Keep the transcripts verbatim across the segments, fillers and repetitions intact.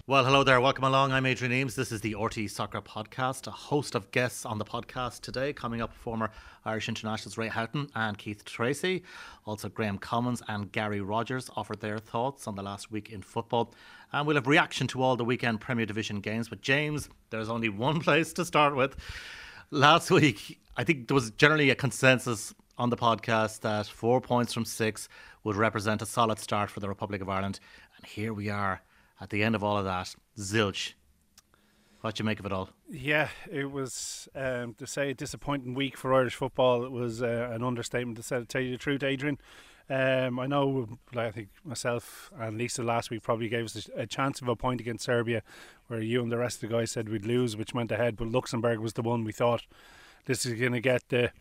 Well, hello there. Welcome along. I'm Adrian Eames. This is the R T Soccer Podcast. A host of guests on the podcast today. Coming up, former Irish internationals Ray Houghton and Keith Tracy. Also, Graham Commons and Gary Rogers offered their thoughts on the last week in football. And we'll have reaction to all the weekend Premier Division games. But James, there's only one place to start with. Last week, I think there was generally a consensus on the podcast that four points from six would represent a solid start for the Republic of Ireland. And here we are. At the end of all of that, zilch. What do you make of it all? Yeah, it was, um, to say a disappointing week for Irish football, it was uh, an understatement to, say, to tell you the truth, Adrian. Um, I know, like, I think myself and Lisa last week probably gave us a, a chance of a point against Serbia, where you and the rest of the guys said we'd lose, which went ahead, but Luxembourg was the one we thought this is going to get the,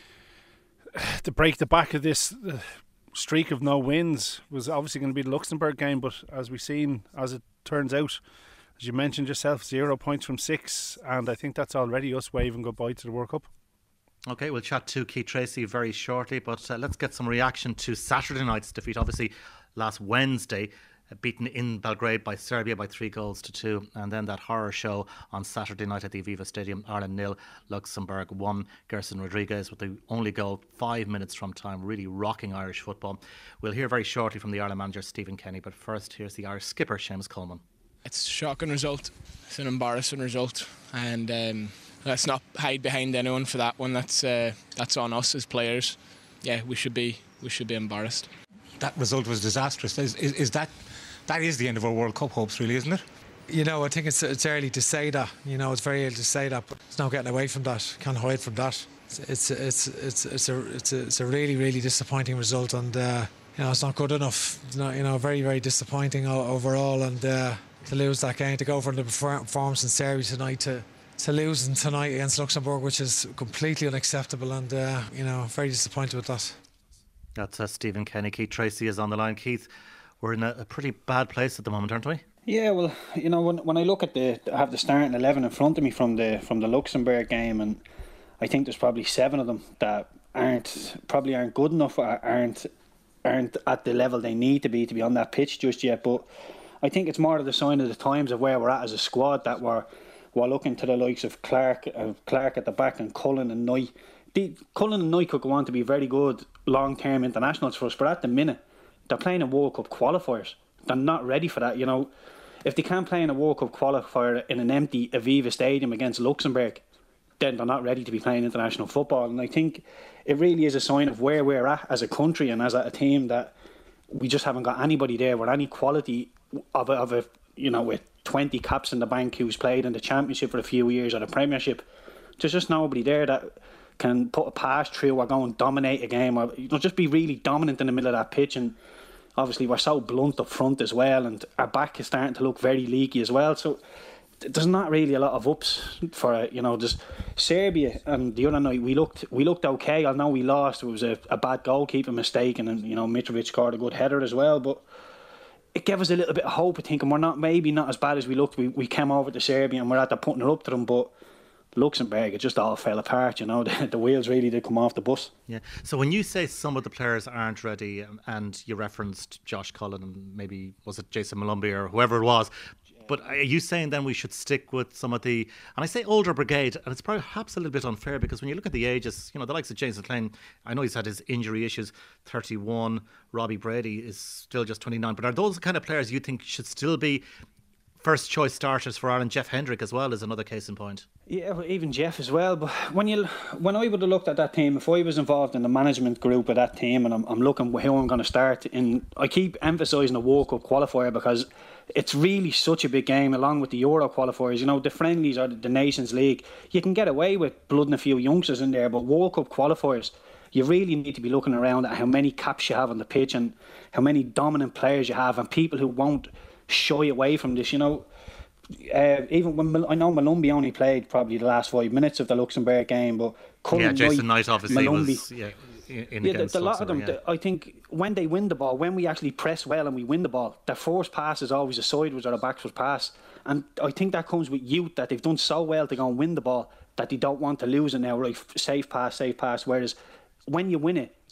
to break the back of this uh, streak of no wins. Was obviously going to be the Luxembourg game, but as we've seen, as it turns out, as you mentioned yourself, zero points from six, and I think that's already us waving goodbye to the World Cup. Okay, we'll chat to Keith Tracy very shortly, but uh, let's get some reaction to Saturday night's defeat. Obviously, last Wednesday, uh, beaten in Belgrade by Serbia by three goals to two, and then that horror show on Saturday night at the Aviva Stadium, Ireland nil, Luxembourg one. Gerson Rodriguez with the only goal five minutes from time, really rocking Irish football. We'll hear very shortly from the Ireland manager Stephen Kenny, but first here's the Irish skipper Seamus Coleman. It's a shocking result. It's an embarrassing result, and um, let's not hide behind anyone for that one. That's uh, that's on us as players. Yeah, we should be we should be embarrassed. That result was disastrous. Is, is, is that that is the end of our World Cup hopes, really, isn't it? You know, I think it's it's early to say that. You know, it's very early to say that, but there's no getting away from that. Can't hide from that. It's it's it's it's a it's a, it's a really really disappointing result, and uh, you know, it's not good enough. It's not, you know, very very disappointing overall, and uh, to lose that game, to go from the performance in Serbia tonight to to losing tonight against Luxembourg, which is completely unacceptable, and uh, you know, very disappointed with that. That's uh, Stephen Kenny. Keith Tracy is on the line. Keith, we're in a, a pretty bad place at the moment, aren't we? Yeah, well, you know, when when I look at the, I have the starting eleven in front of me from the from the Luxembourg game, and I think there's probably seven of them that aren't probably aren't good enough, or aren't aren't at the level they need to be to be on that pitch just yet. But I think it's more of the sign of the times of where we're at as a squad, that we're we're looking to the likes of Clark, uh, Clark at the back, and Cullen and Knight. The, Cullen and Knight could go on to be very good long-term internationals for us, but at the minute they're playing in World Cup qualifiers. They're not ready for that. You know, if they can't play in a World Cup qualifier in an empty Aviva Stadium against Luxembourg, then they're not ready to be playing international football. And I think it really is a sign of where we're at as a country and as a team, that we just haven't got anybody there with any quality of a, of a you know, with twenty caps in the bank who's played in the Championship for a few years or the Premiership. There's just nobody there that can put a pass through or go and dominate a game, or, you know, just be really dominant in the middle of that pitch. And obviously we're so blunt up front as well, and our back is starting to look very leaky as well. So there's not really a lot of ups for it. You know, just Serbia, and the other night we looked we looked okay. I know we lost. It was a, a bad goalkeeper mistake, and, and you know, Mitrovic scored a good header as well, but it gave us a little bit of hope, I think, and we're not maybe not as bad as we looked. We we came over to Serbia and we're at the putting it up to them, but Luxembourg, it just all fell apart. You know, the, the wheels really did come off the bus. Yeah. So when you say some of the players aren't ready, and you referenced Josh Cullen and maybe was it Jason Malumbi or whoever it was, but are you saying then we should stick with some of the, and I say older brigade, and it's perhaps a little bit unfair because when you look at the ages, you know, the likes of James McLean, I know he's had his injury issues, thirty-one, Robbie Brady is still just twenty-nine, but are those the kind of players you think should still be first choice starters for Ireland? Jeff Hendrick as well is another case in point. Yeah, well, even Jeff as well. But when you when I would have looked at that team, if I was involved in the management group of that team, and I'm, I'm looking who I'm going to start in, I keep emphasising the World Cup qualifier because it's really such a big game, along with the Euro qualifiers. You know, the friendlies or the Nations League, you can get away with blooding a few youngsters in there, but World Cup qualifiers, you really need to be looking around at how many caps you have on the pitch and how many dominant players you have, and people who won't shy away from this. You know, uh, even when Mal- I know Malumbi only played probably the last five minutes of the Luxembourg game, but Cullen, yeah, Jason Knight, Knight obviously Malumbi, was yeah, in yeah, against the, the lot of them. yeah. the, I think when they win the ball, when we actually press well and we win the ball, their first pass is always a sideways or a backwards pass, and I think that comes with youth, that they've done so well to go and win the ball that they don't want to lose it now. Right, safe pass, safe pass. Whereas when you win it,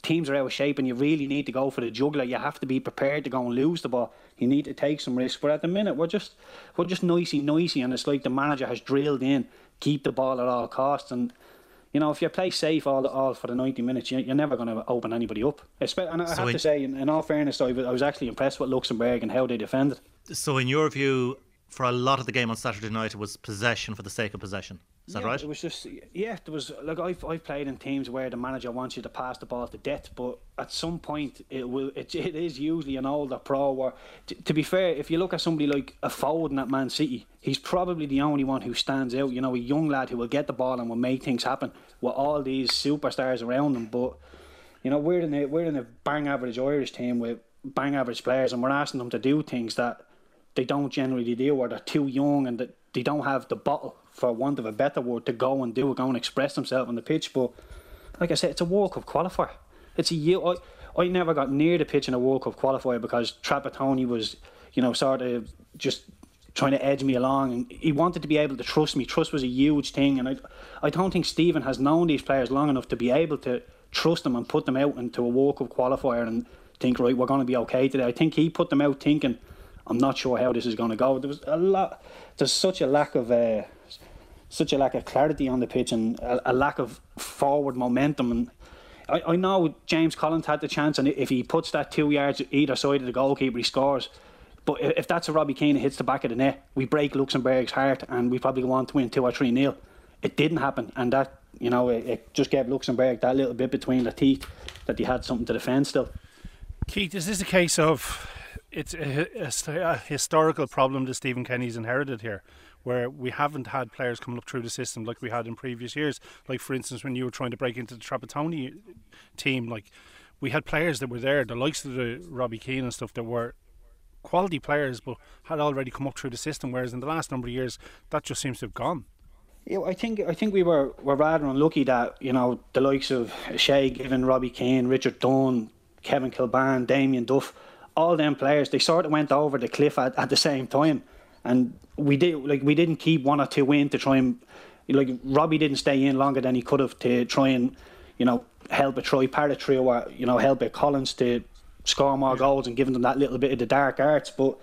teams are out of shape and you really need to go for the jugular, you have to be prepared to go and lose the ball. You need to take some risk. But at the minute, we're just we're just nicey, nicey, and it's like the manager has drilled in, keep the ball at all costs. And you know, if you play safe all all for the ninety minutes, you're never going to open anybody up. And I so have in, to say, in, in all fairness, I was actually impressed with Luxembourg and how they defended. So in your view, for a lot of the game on Saturday night, it was possession for the sake of possession. Is that yeah, right? It was just, yeah, there was, like, I've, I've played in teams where the manager wants you to pass the ball to death, but at some point it will, it, it is usually an older pro. Or t- to be fair, if you look at somebody like a Foden at Man City, he's probably the only one who stands out, you know, a young lad who will get the ball and will make things happen with all these superstars around him. But, you know, we're in a, we're in a bang average Irish team with bang average players, and we're asking them to do things that they don't generally do, or they're too young and that they don't have the bottle, for want of a better word, to go and do it, go and express themselves on the pitch. But like I said, it's a World Cup qualifier. It's a year. I, I never got near the pitch in a World Cup qualifier because Trapattoni was, you know, sort of just trying to edge me along, and he wanted to be able to trust me. Trust was a huge thing, and I, I don't think Stephen has known these players long enough to be able to trust them and put them out into a World Cup qualifier and think, right, we're going to be okay today. I think he put them out thinking, I'm not sure how this is going to go. There was a lot. There's such a lack of uh, such a lack of clarity on the pitch, and a, a lack of forward momentum. And I, I know James Collins had the chance, and if he puts that two yards either side of the goalkeeper, he scores. But if that's a Robbie Keane that hits the back of the net, we break Luxembourg's heart, and we probably go on to win two or three nil. It didn't happen, and that, you know, it, it just gave Luxembourg that little bit between the teeth that they had something to defend still. Keith, is this a case of it's a, a, a historical problem that Stephen Kenny's inherited here, where we haven't had players coming up through the system like we had in previous years? Like, for instance, when you were trying to break into the Trapattoni team, like, we had players that were there, the likes of the Robbie Keane and stuff, that were quality players but had already come up through the system, whereas in the last number of years that just seems to have gone. Yeah, I think I think we were, were rather unlucky that, you know, the likes of Shea Given, Robbie Keane, Richard Dunn, Kevin Kilbane, Damien Duff, all them players, they sort of went over the cliff at, at the same time, and we did like we didn't keep one or two in to try and, like, Robbie didn't stay in longer than he could have to try and, you know, help a Troy Parra-Trio, or, you know, help a Collins to score more goals and giving them that little bit of the dark arts. But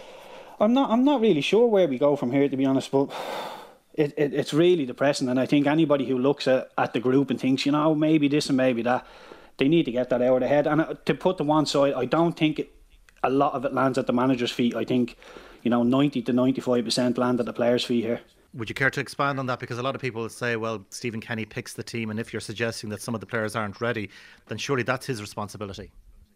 I'm not I'm not really sure where we go from here, to be honest. But it, it it's really depressing, and I think anybody who looks at, at the group and thinks, you know, maybe this and maybe that, they need to get that out of their head. And to put to one side, I don't think it, a lot of it lands at the manager's feet. I think, you know, ninety to ninety-five percent land at the players' feet here. Would you care to expand on that? Because a lot of people say, well, Stephen Kenny picks the team, and if you're suggesting that some of the players aren't ready, then surely that's his responsibility.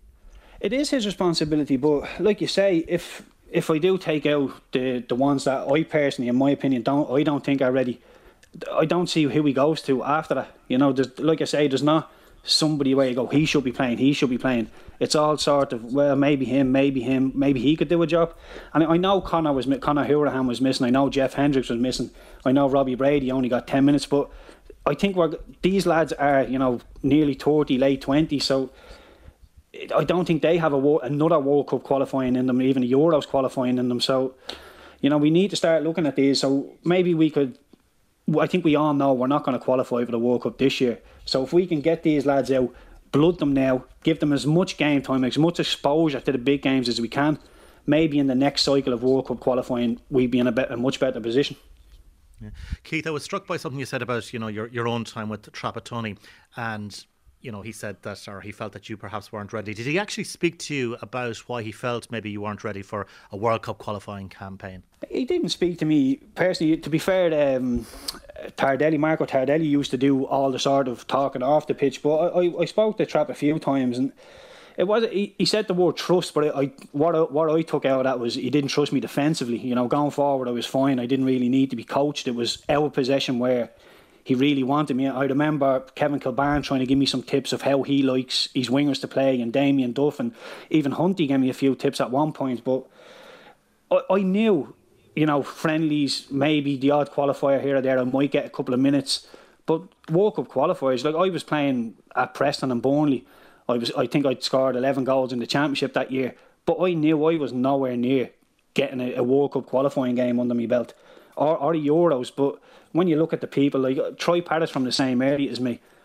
It is his responsibility, but like you say, if if I do take out the, the ones that I personally, in my opinion, don't I don't think are ready, I don't see who he goes to after that. You know, like I say, there's not somebody where you go, he should be playing, he should be playing. It's all sort of, well, maybe him, maybe him, maybe he could do a job. And I know Conor was Conor Hourihane was missing. I know Jeff Hendricks was missing. I know Robbie Brady only got ten minutes. But I think we're these lads are, you know, nearly thirty, late twenty. So I don't think they have a another World Cup qualifying in them, even a Euros qualifying in them. So, you know, we need to start looking at these. So maybe we could, I think we all know we're not going to qualify for the World Cup this year. So if we can get these lads out, blood them now, give them as much game time, as much exposure to the big games as we can, maybe in the next cycle of World Cup qualifying we'd be in a, better, a much better position. Yeah. Keith, I was struck by something you said about, you know, your, your own time with Trapattoni, and you know, he said that, or he felt that you perhaps weren't ready. Did he actually speak to you about why he felt maybe you weren't ready for a World Cup qualifying campaign? He didn't speak to me personally. To be fair, um, Tardelli, Marco Tardelli used to do all the sort of talking off the pitch, but I, I, I spoke to Trapp a few times, and it was he, he said the word trust, but I, I what I, what I took out of that was he didn't trust me defensively. You know, going forward I was fine. I didn't really need to be coached. It was our possession where he really wanted me. I remember Kevin Kilbane trying to give me some tips of how he likes his wingers to play, and Damien Duff, and even Hunty gave me a few tips at one point. But I, I knew, you know, friendlies, maybe the odd qualifier here or there, I might get a couple of minutes. But World Cup qualifiers, like I was playing at Preston and Burnley. I was, I think I'd scored eleven goals in the Championship that year. But I knew I was nowhere near getting a, a World Cup qualifying game under my belt, or, or the Euros. But when you look at the people, like Troy Parra's from the same area as me,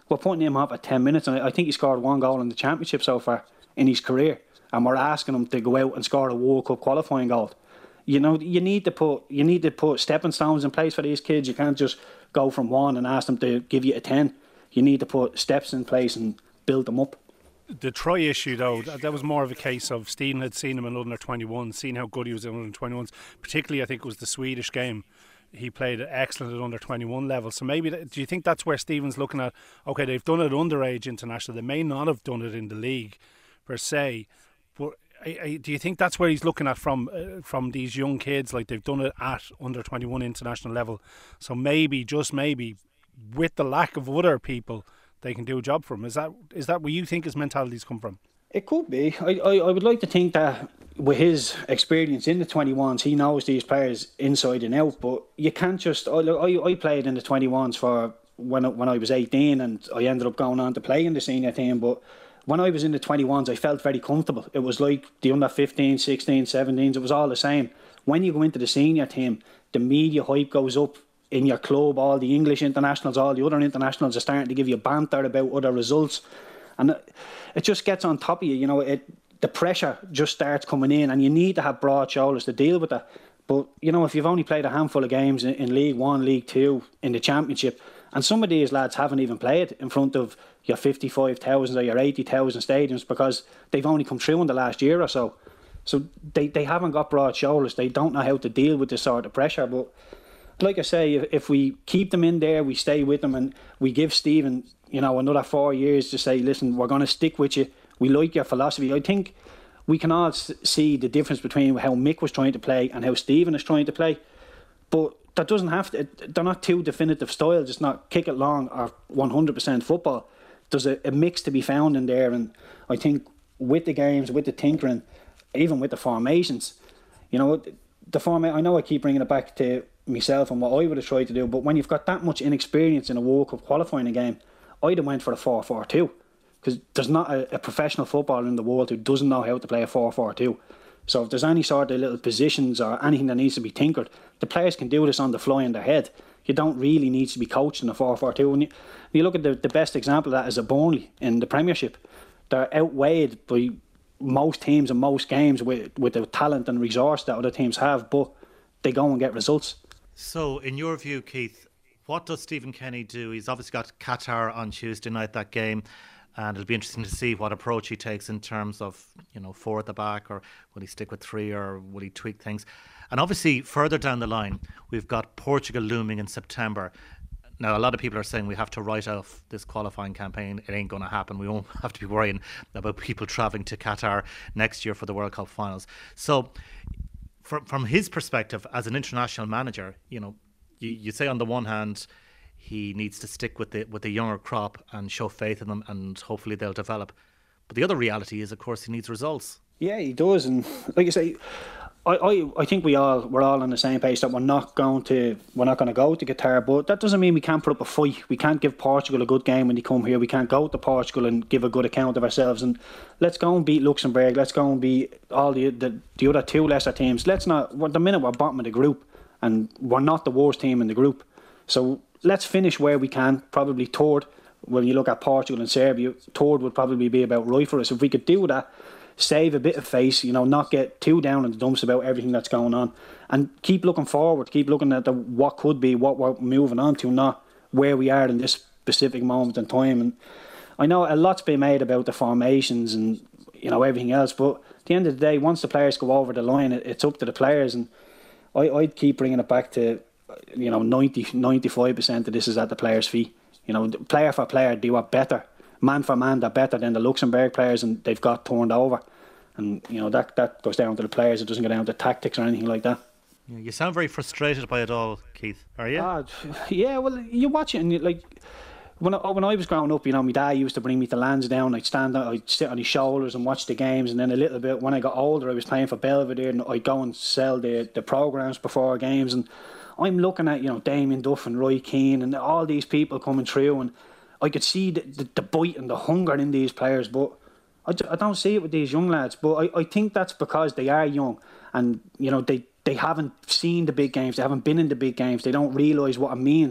we're putting him up at ten minutes, and I think he scored one goal in the championship so far in his career, and we're asking him to go out and score a World Cup qualifying goal. You know, you need to put you need to put stepping stones in place for these kids. You can't just go from one and ask them to give you a ten. You need to put steps in place and build them up. The Troy issue, though, that was more of a case of Stephen had seen him in under twenty-one, seen how good he was in under twenty-ones. Particularly, I think it was the Swedish game. He played excellent at under twenty-one level. So maybe, that, do you think that's where Stephen's looking at? Okay, they've done it underage international. They may not have done it in the league per se. But I, I, do you think that's where he's looking at from uh, from these young kids? Like they've done it at under twenty-one international level. So maybe, just maybe, with the lack of other people, they can do a job for him. Is that is that where you think his mentality's come from? It could be. I, I, I would like to think that with his experience in the twenty-ones, he knows these players inside and out. But you can't just. I, I, I played in the twenty-ones for when when I was eighteen, and I ended up going on to play in the senior team. But when I was in the twenty-ones, I felt very comfortable. It was like the under fifteen, sixteen, seventeens. It was all the same. When you go into the senior team, the media hype goes up. In your club, all the English internationals, all the other internationals are starting to give you banter about other results, and it, it just gets on top of you. You know, it the pressure just starts coming in, and you need to have broad shoulders to deal with that. But you know, if you've only played a handful of games in, in League One, League Two, in the Championship, and some of these lads haven't even played in front of your fifty-five thousand or your eighty thousand stadiums because they've only come through in the last year or so. So they they haven't got broad shoulders. They don't know how to deal with this sort of pressure, but. Like I say, if, if we keep them in there, we stay with them, and we give Stephen, you know, another four years to say, listen, we're going to stick with you. We like your philosophy. I think we can all see the difference between how Mick was trying to play and how Stephen is trying to play. But that doesn't have to. They're not two definitive styles. It's not kick it long or one hundred percent football. There's a, a mix to be found in there, and I think with the games, with the tinkering, even with the formations, you know, the format. I know I keep bringing it back to myself and what I would have tried to do, but when you've got that much inexperience in a World Cup qualifying game, I'd have went for a four four two, because there's not a, a professional footballer in the world who doesn't know how to play a four four two. So if there's any sort of little positions or anything that needs to be tinkered, the players can do this on the fly in their head. You don't really need to be coached in a four four two. When you, when you look at the, the best example of that is a Burnley in the Premiership. They're outweighed by most teams in most games with, with the talent and resource that other teams have, but they go and get results. So, in your view, Keith, what does Stephen Kenny do? He's obviously got Qatar on Tuesday night, that game, and it'll be interesting to see what approach he takes in terms of, you know, four at the back, or will he stick with three, or will he tweak things? And obviously, further down the line, we've got Portugal looming in September. Now, a lot of people are saying we have to write off this qualifying campaign. It ain't going to happen. We won't have to be worrying about people travelling to Qatar next year for the World Cup finals. So, From from his perspective as an international manager, you know, you, you say on the one hand he needs to stick with the with the younger crop and show faith in them, and hopefully they'll develop. But the other reality is, of course, he needs results. Yeah, he does, and like I say, I, I, I think we all we're all on the same page that we're not going to we're not going to go to Qatar, but that doesn't mean we can't put up a fight. We can't give Portugal a good game when they come here. We can't go to Portugal and give a good account of ourselves. And let's go and beat Luxembourg. Let's go and beat all the the, the other two lesser teams. Let's not. Well, the minute we're bottom of the group, and we're not the worst team in the group. So let's finish where we can. Probably third. When you look at Portugal and Serbia, third would probably be about right for us. If we could do that, save a bit of face, you know, not get too down in the dumps about everything that's going on, and keep looking forward, keep looking at the what could be, what we're moving on to, not where we are in this specific moment in time. And I know a lot's been made about the formations and, you know, everything else, but at the end of the day, once the players go over the line, it, it's up to the players. And I, I'd keep bringing it back to, you know, ninety, ninety-five percent of this is at the players' feet. You know, player for player, they were better. Man for man, they're better than the Luxembourg players, and they've got turned over. And, you know, that, that goes down to the players. It doesn't go down to tactics or anything like that. Yeah, you sound very frustrated by it all, Keith. Are you? Uh, yeah, well, you watch it and, you, like, when I, when I was growing up, you know, my dad used to bring me to Lansdowne. I'd stand there, I'd sit on his shoulders and watch the games. And then a little bit, when I got older, I was playing for Belvedere, and I'd go and sell the, the programmes before games. And I'm looking at, you know, Damien Duff and Roy Keane and all these people coming through, and I could see the, the, the bite and the hunger in these players, but I, I don't see it with these young lads. But I, I think that's because they are young, and, you know, they, they haven't seen the big games, they haven't been in the big games, they don't realise what it means.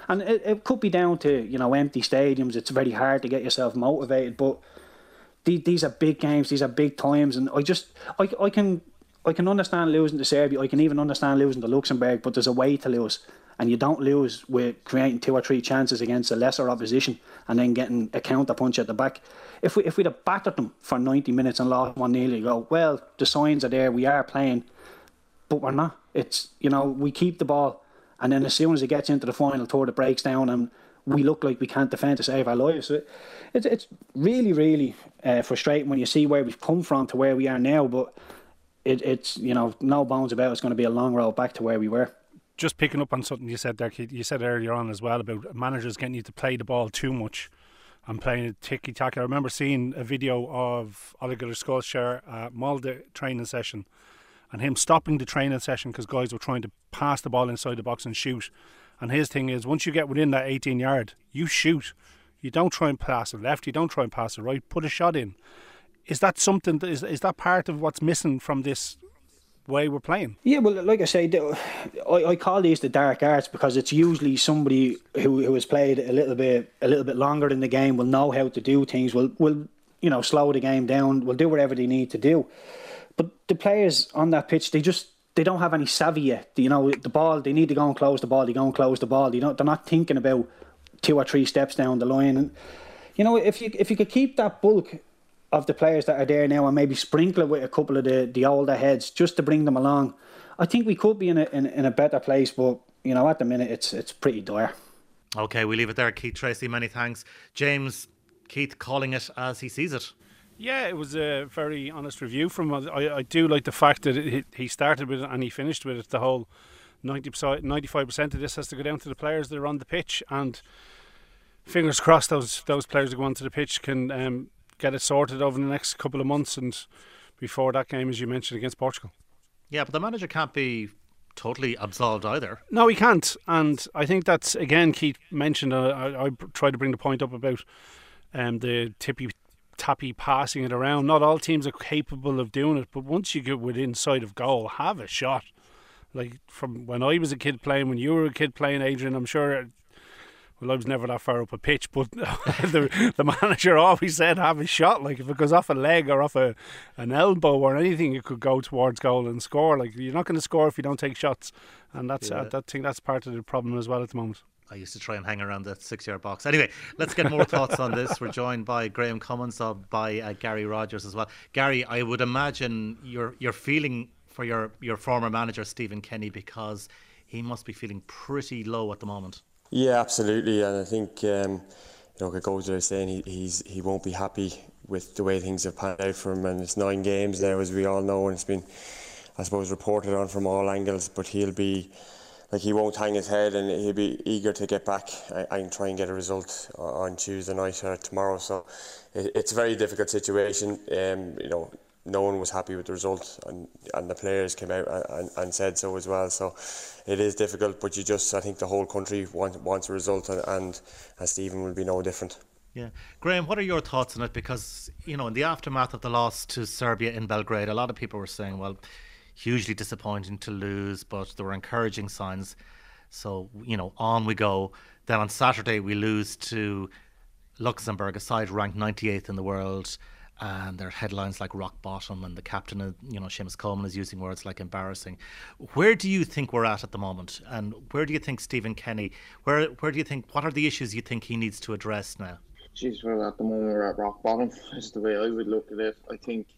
And it, it could be down to, you know, empty stadiums. It's very hard to get yourself motivated, but the, these are big games. These are big times, and I just, I, I can, I can understand losing to Serbia. I can even understand losing to Luxembourg. But there's a way to lose, and you don't lose with creating two or three chances against a lesser opposition and then getting a counter punch at the back. If we if we'd have battered them for ninety minutes and lost one nil, you go, well, the signs are there. We are playing, but we're not. It's, you know, we keep the ball. And then as soon as it gets into the final third, it breaks down and we look like we can't defend to save our lives. So it's it's really, really uh, frustrating when you see where we've come from to where we are now. But it, it's, you know, no bones about it's going to be a long road back to where we were. Just picking up on something you said there, Keith, you said earlier on as well about managers getting you to play the ball too much and playing it ticky-tacky. I remember seeing a video of Ole Gunnar Solskjaer at Molde training session, and him stopping the training session because guys were trying to pass the ball inside the box and shoot. And his thing is, once you get within that eighteen yard, you shoot. You don't try and pass it left, you don't try and pass it right, put a shot in. Is that something, that is, is that part of what's missing from this way we're playing? Yeah, well, like I say, I, I call these the dark arts because it's usually somebody who, who has played a little bit a little bit longer in the game, will know how to do things, will, will you know, slow the game down, will do whatever they need to do. But the players on that pitch, they just, they don't have any savvy yet. You know, the ball, they need to go and close the ball, they go and close the ball. They don't, they're not thinking about two or three steps down the line. And, you know, if you if you could keep that bulk of the players that are there now and maybe sprinkle it with a couple of the, the older heads just to bring them along, I think we could be in a, in, in a better place. But, you know, at the minute, it's it's pretty dire. Okay, we leave it there. Keith Treacy, many thanks. James, Keith calling it as he sees it. Yeah, it was a very honest review from him. I, I do like the fact that it, he started with it and he finished with it. The whole ninety percent, ninety-five percent of this has to go down to the players that are on the pitch, and fingers crossed those those players that go onto the pitch can um, get it sorted over the next couple of months and before that game, as you mentioned, against Portugal. Yeah, but the manager can't be totally absolved either. No, he can't. And I think that's, again, Keith mentioned, uh, I, I tried to bring the point up about um, the tippy tappy passing it around. Not all teams are capable of doing it, but once you get within sight of goal, have a shot. Like from when I was a kid playing, when you were a kid playing, Adrian, I'm sure, well, I was never that far up a pitch, but the, the manager always said have a shot. Like if it goes off a leg or off a an elbow or anything, it could go towards goal and score. Like you're not going to score if you don't take shots, and that's yeah. uh, that thing that's part of the problem as well at the moment. I used to try and hang around the six-yard box. Anyway, let's get more thoughts on this. We're joined by Graham Cummins, uh, by uh, Gary Rogers as well. Gary, I would imagine you're you're feeling for your, your former manager, Stephen Kenny, because he must be feeling pretty low at the moment. Yeah, absolutely. And I think, um, you know, it goes without saying, he, he's, he won't be happy with the way things have panned out for him. And it's nine games now, as we all know, and it's been, I suppose, reported on from all angles. But he'll be... Like he won't hang his head, and he'll be eager to get back and try and get a result on Tuesday night or tomorrow. So it's a very difficult situation. Um, you know, no one was happy with the result, and, and the players came out and, and said so as well. So it is difficult, but you just, I think the whole country want, wants a result, and, and, and Stephen will be no different. Yeah. Graham, what are your thoughts on it? Because, you know, in the aftermath of the loss to Serbia in Belgrade, a lot of people were saying, well, hugely disappointing to lose, but there were encouraging signs. So, you know, on we go. Then on Saturday we lose to Luxembourg, a side ranked ninety-eighth in the world, and there are headlines like rock bottom, and the captain, you know, Seamus Coleman, is using words like embarrassing. Where do you think we're at at the moment? And where do you think Stephen Kenny, where where do you think, what are the issues you think he needs to address now? Jeez, well, at the moment we're at rock bottom, is the way I would look at it. I think,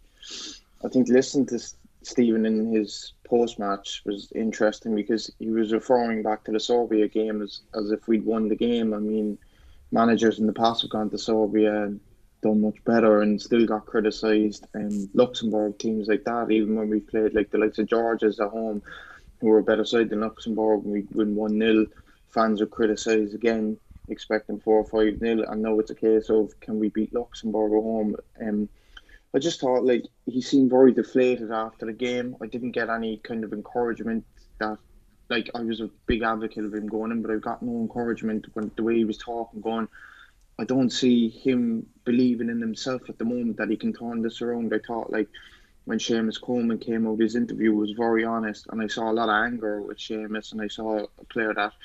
I think listening to Stephen in his post-match was interesting because he was referring back to the Serbia game as, as if we'd won the game. I mean, managers in the past have gone to Serbia and done much better and still got criticised. And Luxembourg, teams like that, even when we played like the likes of Georgia's at home, who were a better side than Luxembourg, we win one nil, fans are criticised again, expecting four or five nil, and now it's a case of can we beat Luxembourg at home? Um, I just thought, like, he seemed very deflated after the game. I didn't get any kind of encouragement that, like, I was a big advocate of him going in, but I got no encouragement when the way he was talking, going, I don't see him believing in himself at the moment that he can turn this around. I thought, like, when Seamus Coleman came out, his interview was very honest, and I saw a lot of anger with Seamus, and I saw a player that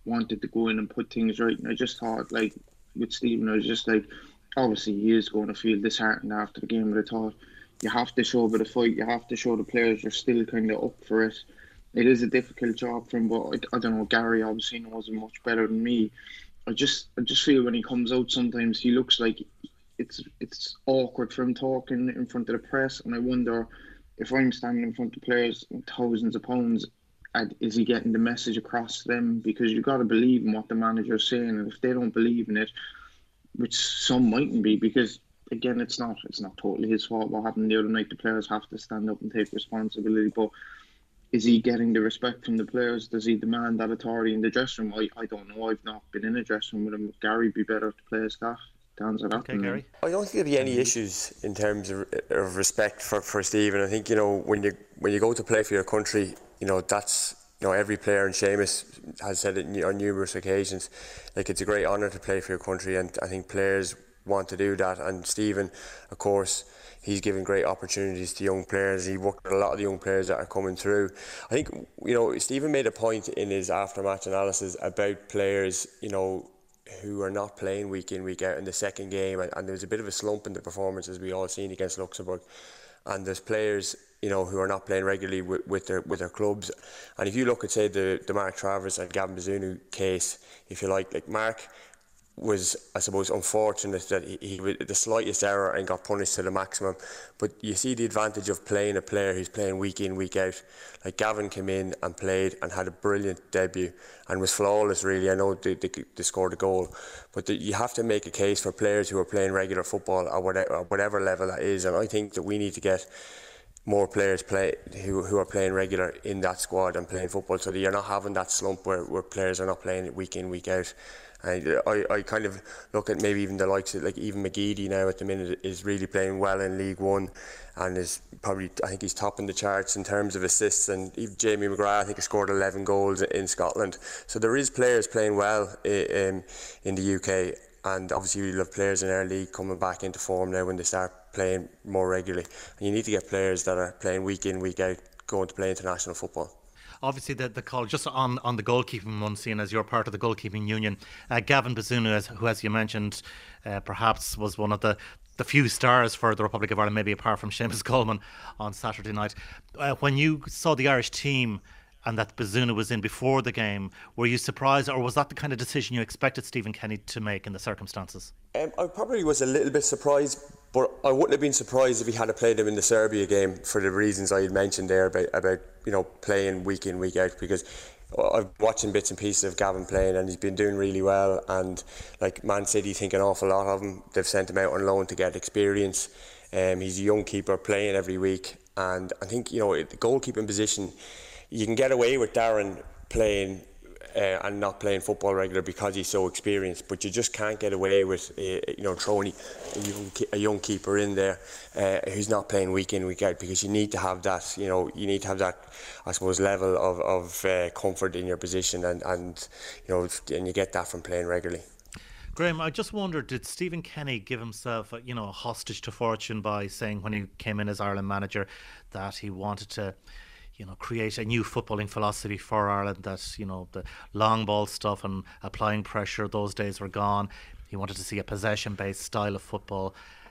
wanted to go in and put things right. And I just thought, like, with Stephen, I was just like, obviously he is going to feel disheartened after the game, but I thought you have to show a bit of fight. You have to show the players you're still kind of up for it. It is a difficult job for him, but I, I don't know, Gary obviously knows him much better than me. I just I just feel when he comes out sometimes he looks like it's it's awkward for him talking in front of the press, and I wonder if I'm standing in front of players thousands of pounds, and is he getting the message across to them? Because you've got to believe in what the manager's saying, and if they don't believe in it, which some mightn't be, because again it's not it's not totally his fault what happened the other night. The players have to stand up and take responsibility, but is he getting the respect from the players? Does he demand that authority in the dressing room? I, I don't know. I've not been in a dressing room with him. Would Gary be better to play as that? To answer that. Okay, Gary. I don't think there'll be any issues in terms of, of respect for, for Stephen. I think, you know, when you when you go to play for your country, you know, that's, you know, every player, and Seamus has said it on numerous occasions, like, it's a great honour to play for your country, and I think players want to do that. And Stephen, of course, he's given great opportunities to young players. He worked with a lot of the young players that are coming through. I think, you know, Stephen made a point in his after-match analysis about players, you know, who are not playing week in, week out in the second game, and, and there was a bit of a slump in the performances we all seen against Luxembourg. And there's players, you know, who are not playing regularly with, with their with their clubs. And if you look at, say, the, the Mark Travers and Gavin Bazunu case, if you like, like Mark was, I suppose, unfortunate that he, he did the slightest error and got punished to the maximum. But you see the advantage of playing a player who's playing week in, week out. Like, Gavin came in and played and had a brilliant debut and was flawless, really. I know they, they, they scored a goal, but the, you have to make a case for players who are playing regular football at whatever, at whatever level that is. And I think that we need to get more players play who who are playing regular in that squad and playing football, so that you're not having that slump where, where players are not playing it week in, week out. And I, I kind of look at maybe even the likes of, like, even McGeady now at the minute is really playing well in League One, and is probably, I think he's topping the charts in terms of assists. And even Jamie McGrath, I think, has scored eleven goals in Scotland. So there is players playing well in, in the U K, and obviously we'll have players in our league coming back into form now when they start playing more regularly. And you need to get players that are playing week in, week out, going to play international football. Obviously, the, the call, just on, on the goalkeeping one, seeing as you're part of the goalkeeping union, uh, Gavin Bazunu, as, who, as you mentioned, uh, perhaps was one of the, the few stars for the Republic of Ireland, maybe apart from Seamus Coleman on Saturday night. Uh, when you saw the Irish team and that Bazunu was in before the game, were you surprised, or was that the kind of decision you expected Stephen Kenny to make in the circumstances? Um, I probably was a little bit surprised, but I wouldn't have been surprised if he had played him in the Serbia game for the reasons I had mentioned there about, about you know, playing week in, week out, because I've watching bits and pieces of Gavin playing and he's been doing really well, and like Man City think an awful lot of him. They've sent him out on loan to get experience. Um, he's a young keeper playing every week, and I think, you know, the goalkeeping position, you can get away with Darren playing Uh, and not playing football regular because he's so experienced, but you just can't get away with uh, you know, throwing a young, a young keeper in there uh, who's not playing week in, week out, because you need to have that, you know, you need to have that, I suppose, level of, of uh, comfort in your position, and, and you know, and you get that from playing regularly. Graham, I just wondered, did Stephen Kenny give himself, you know, a hostage to fortune by saying when he came in as Ireland manager that he wanted to, you know, create a new footballing philosophy for Ireland, that, you know, the long ball stuff and applying pressure, those days were gone. He wanted to see a possession-based style of football,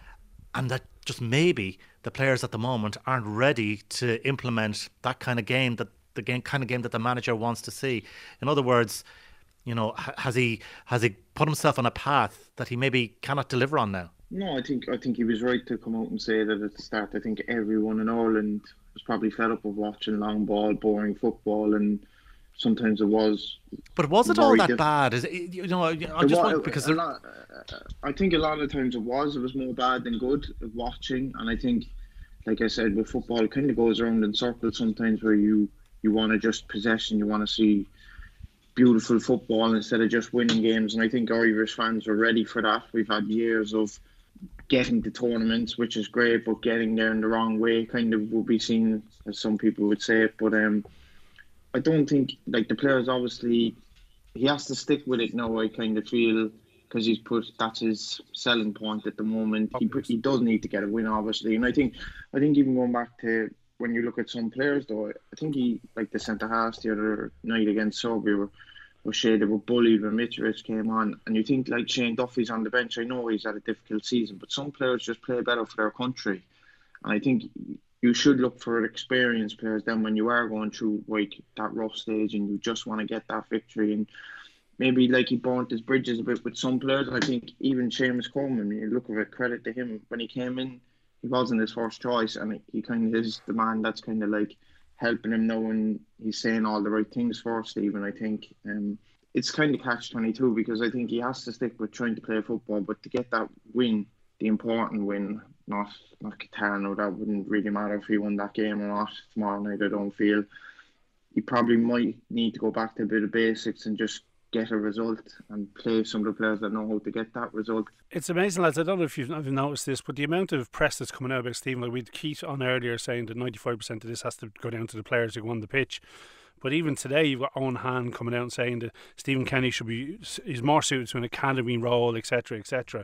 and that just maybe the players at the moment aren't ready to implement that kind of game, that the game, kind of game that the manager wants to see. In other words, you know, has he has he put himself on a path that he maybe cannot deliver on now? No, I think I think he was right to come out and say that at the start. I think everyone in Ireland was probably fed up of watching long ball, boring football, and sometimes it was. But was it all that diff- bad? Is it, you know, I just was, want, because a lot, uh, I think a lot of times it was. It was more bad than good of watching, and I think, like I said, with football, it kind of goes around in circles sometimes, where you you want to just possession, you want to see beautiful football instead of just winning games, and I think Irish fans were ready for that. We've had years of getting to tournaments, which is great, but getting there in the wrong way kind of will be seen, as some people would say it. But um, I don't think, like, the players, obviously, he has to stick with it now, I kind of feel, because he's put, that's his selling point at the moment. He he does need to get a win, obviously, and I think I think even going back to when you look at some players, though, I think he, like the centre halves the other night against Serbia, were, O'Shea, they were bullied when Mitrovic came on. And you think like Shane Duffy's on the bench. I know he's had a difficult season, but some players just play better for their country. And I think you should look for experienced players then when you are going through like that rough stage and you just want to get that victory. And maybe like he burnt his bridges a bit with some players. I think even Seamus Coleman, you look at it, credit to him, when he came in, he wasn't his first choice, and he kind of is the man that's kind of like helping him now, and he's saying all the right things for Stephen, I think. Um, it's kind of catch twenty-two because I think he has to stick with trying to play football, but to get that win, the important win, not not Qatar, no, that wouldn't really matter if he won that game or not tomorrow night, I don't feel. He probably might need to go back to a bit of basics and just get a result and play some of the players that know how to get that result. It's amazing, lads. I don't know if you've, if you've noticed this, but the amount of press that's coming out about Stephen, like we had Keith on earlier saying that ninety-five percent of this has to go down to the players who go on the pitch. But even today, you've got Owen Hand coming out and saying that Stephen Kenny should be is more suited to an academy role, et cetera, et cetera.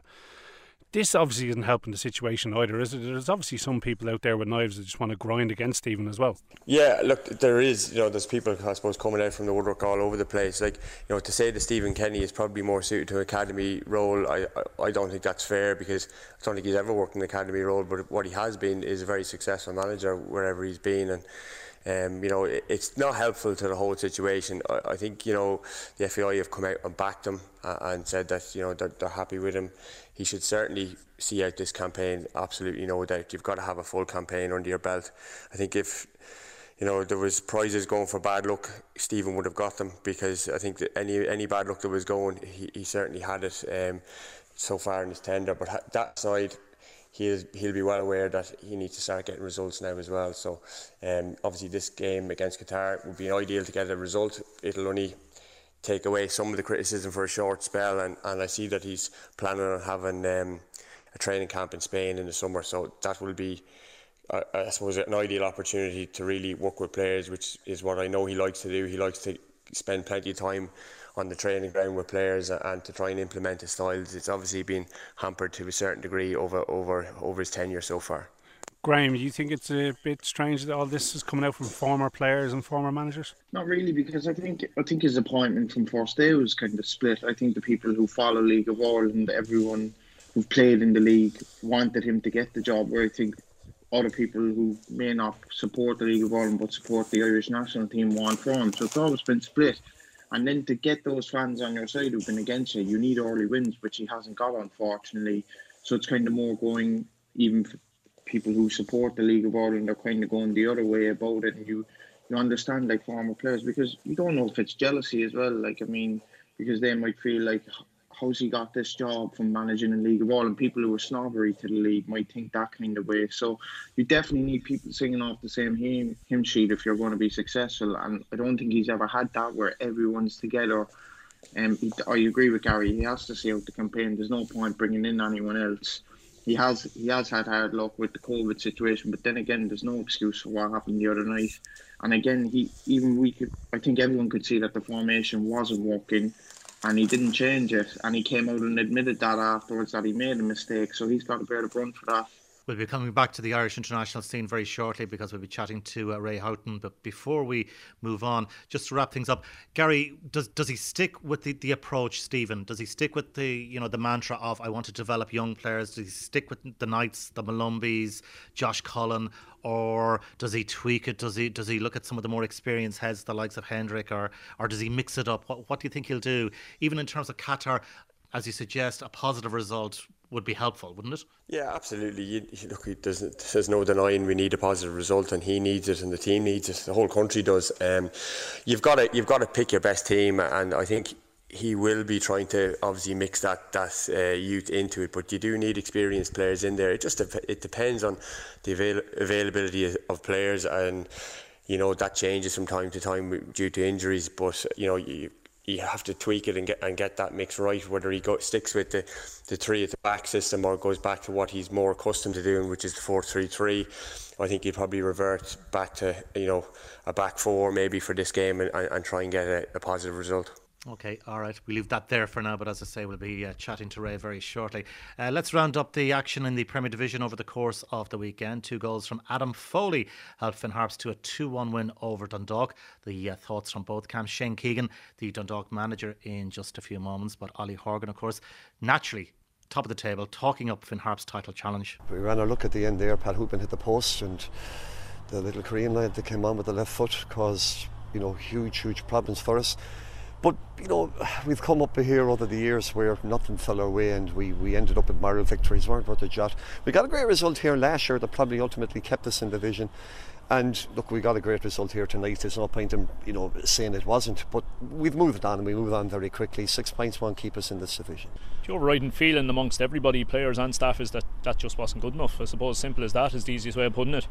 This obviously isn't helping the situation either, is it? There's obviously some people out there with knives that just want to grind against Stephen as well. Yeah, look, there is, you know, there's people, I suppose, coming out from the woodwork all over the place. Like, you know, to say that Stephen Kenny is probably more suited to an academy role, I, I, I don't think that's fair, because I don't think he's ever worked in an academy role, but what he has been is a very successful manager wherever he's been, and Um, you know, it, it's not helpful to the whole situation. I, I think, you know, the F A I have come out and backed him uh, and said that, you know, they're, they're happy with him. He should certainly see out this campaign, absolutely no doubt. You've got to have a full campaign under your belt. I think if, you know, there was prizes going for bad luck, Stephen would have got them, because I think that any any bad luck that was going, he, he certainly had it um, so far in his tender. But ha- that side, He'll, he'll be well aware that he needs to start getting results now as well. So um, obviously this game against Qatar would be ideal to get a result. It'll only take away some of the criticism for a short spell, and, and I see that he's planning on having um, a training camp in Spain in the summer, so that will be, uh, I suppose, an ideal opportunity to really work with players, which is what I know he likes to do. He likes to spend plenty of time on the training ground with players and to try and implement his styles. It's obviously been hampered to a certain degree over over over his tenure so far. Graham, do you think it's a bit strange that all this is coming out from former players and former managers? Not really, because I think I think his appointment from first day was kind of split. I think the people who follow League of Ireland, everyone who've played in the league, wanted him to get the job, where I think other people who may not support the League of Ireland but support the Irish national team want for him. So it's always been split. And then to get those fans on your side who've been against you, you need early wins, which he hasn't got, unfortunately. So it's kind of more going, even for people who support the League of Ireland are kind of going the other way about it. And you, you understand, like, former players, because you don't know if it's jealousy as well. Like, I mean, because they might feel like, how's he got this job from managing in League of Ireland? People who are snobbery to the league might think that kind of way. So you definitely need people singing off the same hymn, hymn sheet if you're going to be successful. And I don't think he's ever had that where everyone's together. Um, he, I agree with Gary. He has to see out the campaign. There's no point bringing in anyone else. He has he has had hard luck with the COVID situation, but then again, there's no excuse for what happened the other night. And again, he even we could. I think everyone could see that the formation wasn't working. And he didn't change it, and he came out and admitted that afterwards, that he made a mistake, so he's got to bear the brunt for that. We'll be coming back to the Irish international scene very shortly, because we'll be chatting to uh, Ray Houghton. But before we move on, just to wrap things up, Gary, does does he stick with the, the approach, Stephen? Does he stick with the you know the mantra of I want to develop young players? Does he stick with the Knights, the Malumbys, Josh Cullen, or does he tweak it? Does he does he look at some of the more experienced heads, the likes of Hendrick, or or does he mix it up? What what do you think he'll do? Even in terms of Qatar, as you suggest, a positive result would be helpful, wouldn't it? Yeah, absolutely. You, you look, there's, there's no denying we need a positive result, and he needs it, and the team needs it. The whole country does. Um, you've got to you've got to pick your best team, and I think he will be trying to obviously mix that that uh, youth into it. But you do need experienced players in there. It just it depends on the avail- availability of players, and you know that changes from time to time due to injuries. But you know you. You have to tweak it and get and get that mix right, whether he go, sticks with the, the three at the back system or goes back to what he's more accustomed to doing, which is the four three three. I think he'd probably revert back to you know a back four maybe for this game and, and try and get a, a positive result. Okay, all right. We leave that there for now, but as I say, we'll be uh, chatting to Ray very shortly. Uh, let's round up the action in the Premier Division over the course of the weekend. Two goals from Adam Foley helped Finn Harps to a two one win over Dundalk. The uh, thoughts from both camps. Shane Keegan, the Dundalk manager, in just a few moments, but Ollie Horgan, of course, naturally top of the table, talking up Finn Harps' title challenge. We ran our look at the end there. Pat Hoopin hit the post, and the little Korean lad that came on with the left foot caused, you know, huge, huge problems for us. But, you know, we've come up here over the years where nothing fell our way, and we, we ended up with moral victories, weren't worth a jot. We got a great result here last year that probably ultimately kept us in division. And look, we got a great result here tonight. There's no point in, you know, saying it wasn't. But we've moved on, and we moved on very quickly. Six points won't keep us in this division. The overriding feeling amongst everybody, players and staff, is that that just wasn't good enough. I suppose simple as that is the easiest way of putting it.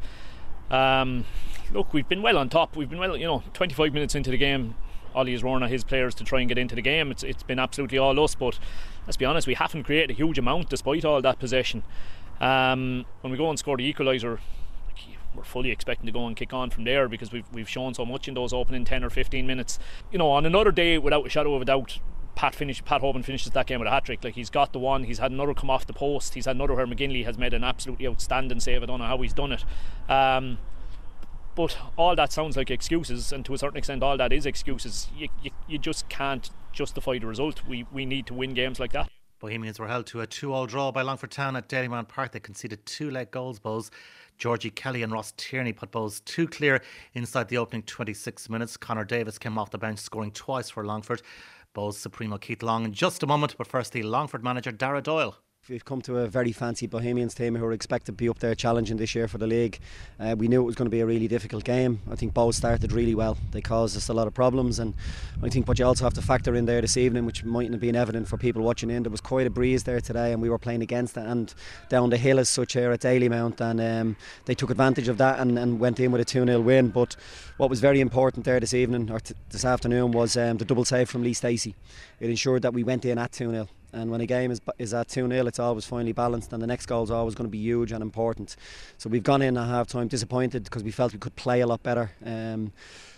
Um, look, we've been well on top. We've been well, you know, twenty-five minutes into the game, Ollie is roaring at his players to try and get into the game. It's it's been absolutely all us, but let's be honest, we haven't created a huge amount despite all that possession. Um, when we go and score the equaliser, we're fully expecting to go and kick on from there, because we've we've shown so much in those opening ten or fifteen minutes. You know, on another day, without a shadow of a doubt, Pat finish, Pat Hoban finishes that game with a hat-trick. Like, he's got the one, he's had another come off the post, he's had another where McGinley has made an absolutely outstanding save. I don't know how he's done it. Um, But all that sounds like excuses, and to a certain extent all that is excuses. You, you, you just can't justify the result. We we need to win games like that. Bohemians were held to a two all draw by Longford Town at Dalymount Park. They conceded two late goals. Bowes, Georgie Kelly and Ross Tierney put Bowes two clear inside the opening twenty-six minutes. Connor Davis came off the bench, scoring twice for Longford. Bowes Supremo Keith Long in just a moment, but first the Longford manager Dara Doyle. We've come to a very fancy Bohemians team who are expected to be up there challenging this year for the league. Uh, we knew it was going to be a really difficult game. I think Bowes started really well. They caused us a lot of problems, and I think what you also have to factor in there this evening, which mightn't have been evident for people watching in, there was quite a breeze there today, and we were playing against it and down the hill as such here at Dalymount, and um, they took advantage of that and, and went in with a two nil win. But what was very important there this evening, or t- this afternoon, was um, the double save from Lee Stacey. It ensured that we went in at two nil. And when a game is is at two nil, it's always finely balanced, and the next goal is always going to be huge and important. So we've gone in at half time disappointed because we felt we could play a lot better. Um,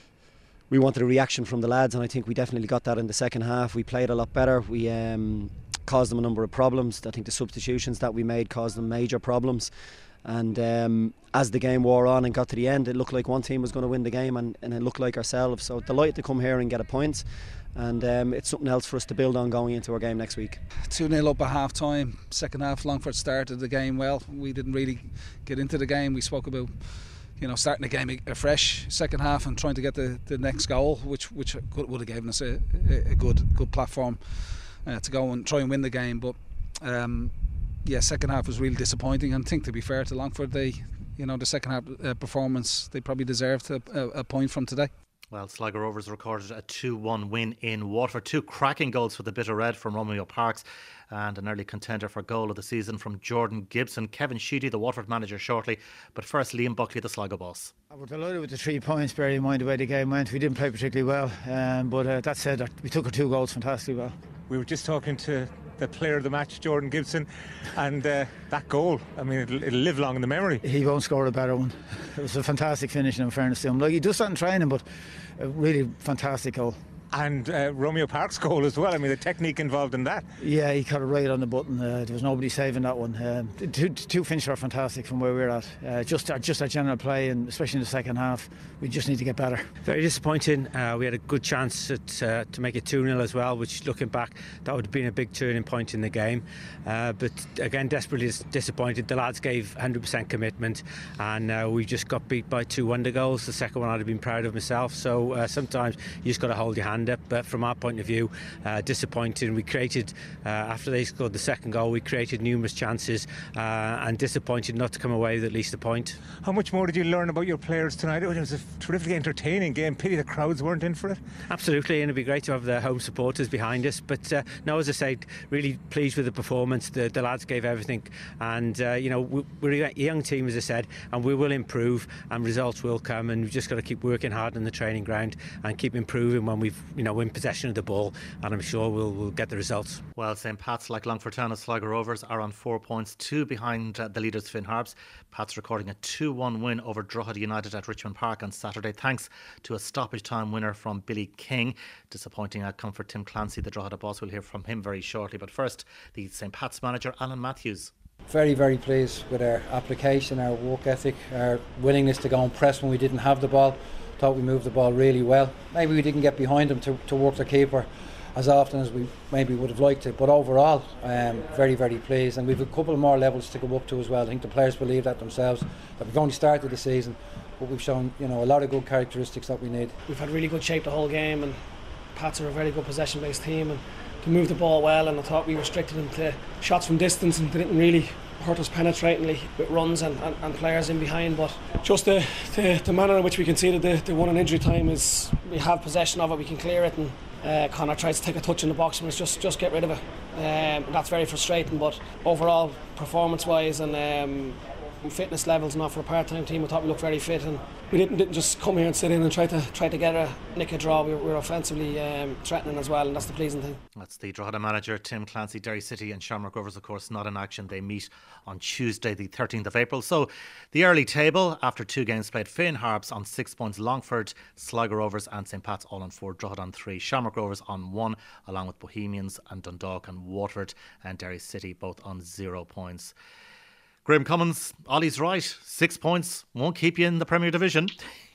we wanted a reaction from the lads, and I think we definitely got that in the second half. We played a lot better. We um, caused them a number of problems. I think the substitutions that we made caused them major problems. And um, as the game wore on and got to the end, it looked like one team was going to win the game, and, and it looked like ourselves. So delighted to come here and get a point. And um, it's something else for us to build on going into our game next week. two nil up at half time. Second half, Longford started the game well. We didn't really get into the game. We spoke about, you know, starting the game afresh second half and trying to get the, the next goal, which which would have given us a, a good good platform uh, to go and try and win the game. But um, yeah, second half was really disappointing. And I think, to be fair to Longford, they, you know, the second half uh, performance, they probably deserved a, a, a point from today. Well, Sligo Rovers recorded a two one win in Waterford. Two cracking goals for the Bitter Red from Romeo Parks, and an early contender for goal of the season from Jordan Gibson. Kevin Sheedy, the Waterford manager, shortly. But first, Liam Buckley, the Sligo boss. I was delighted with the three points, bearing in mind the way the game went. We didn't play particularly well, um, but uh, that said, we took our two goals fantastically well. We were just talking to the player of the match, Jordan Gibson, and uh, that goal, I mean, it'll, it'll live long in the memory. He won't score a better one. It was a fantastic finish, in fairness to him. Like, he does that in training, but a really fantastic goal. And uh, Romeo Park's goal as well. I mean, the technique involved in that. Yeah, he got it right on the button. Uh, there was nobody saving that one. Um, the two, two finishes are fantastic from where we're at. Uh, just, uh, just our general play, and especially in the second half, we just need to get better. Very disappointing. Uh, we had a good chance at, uh, to make it two nil as well, which, looking back, that would have been a big turning point in the game. Uh, but again, desperately disappointed. The lads gave one hundred percent commitment, and uh, we just got beat by two wonder goals. The second one I'd have been proud of myself. So uh, sometimes you just got to hold your hand up. But from our point of view, uh, disappointing. We created, uh, after they scored the second goal, we created numerous chances, uh, and disappointed not to come away with at least a point. How much more did you learn about your players tonight? It was a terrifically entertaining game. Pity the crowds weren't in for it. Absolutely, and it'd be great to have the home supporters behind us. But uh, no, as I said, really pleased with the performance. The, the lads gave everything, and uh, you know, we're a young team, as I said, and we will improve, and results will come. And we've just got to keep working hard on the training ground and keep improving when we've you know, win possession of the ball, and I'm sure we'll, we'll get the results. Well, Saint Pat's, like Longford Town and Sligo Rovers, are on four points, two behind uh, the leaders Finn Harps. Pat's recording a two one win over Drogheda United at Richmond Park on Saturday, thanks to a stoppage time winner from Billy King. Disappointing outcome for Tim Clancy, the Drogheda boss. We'll hear from him very shortly. But first, the Saint Pat's manager, Alan Matthews. Very, very pleased with our application, our work ethic, our willingness to go and press when we didn't have the ball. Thought we moved the ball really well. Maybe we didn't get behind them to, to work the keeper as often as we maybe would have liked it, but overall um, very, very pleased, and we've a couple more levels to go up to as well. I think the players believe that themselves, that we've only started the season, but we've shown, you know, a lot of good characteristics that we need. We've had really good shape the whole game, and Pats are a very good possession based team, and to move the ball well, and I thought we restricted them to shots from distance and they didn't really hurt us penetratingly with runs and, and, and players in behind. But just the, the, the manner in which we conceded the, the one in injury time is we have possession of it, we can clear it, and uh, Connor tries to take a touch in the box and it's just, just get rid of it. Um, that's very frustrating, but overall performance wise and um, fitness levels, not for a part-time team, I thought we looked very fit, and we didn't, didn't just come here and sit in and try to try to get a nick a draw. We were, we were offensively um, threatening as well, and that's the pleasing thing. That's the Drogheda manager Tim Clancy. Derry City and Shamrock Rovers, of course, not in action. They meet on Tuesday the thirteenth of April. So the early table, after two games played: Finn Harps on six points, Longford, Sligo Rovers and Saint Pat's all on four, Drogheda on three, Shamrock Rovers on one, along with Bohemians and Dundalk and Waterford, and Derry City both on zero points. Graham Cummins, Ollie's right. Six points won't keep you in the Premier Division.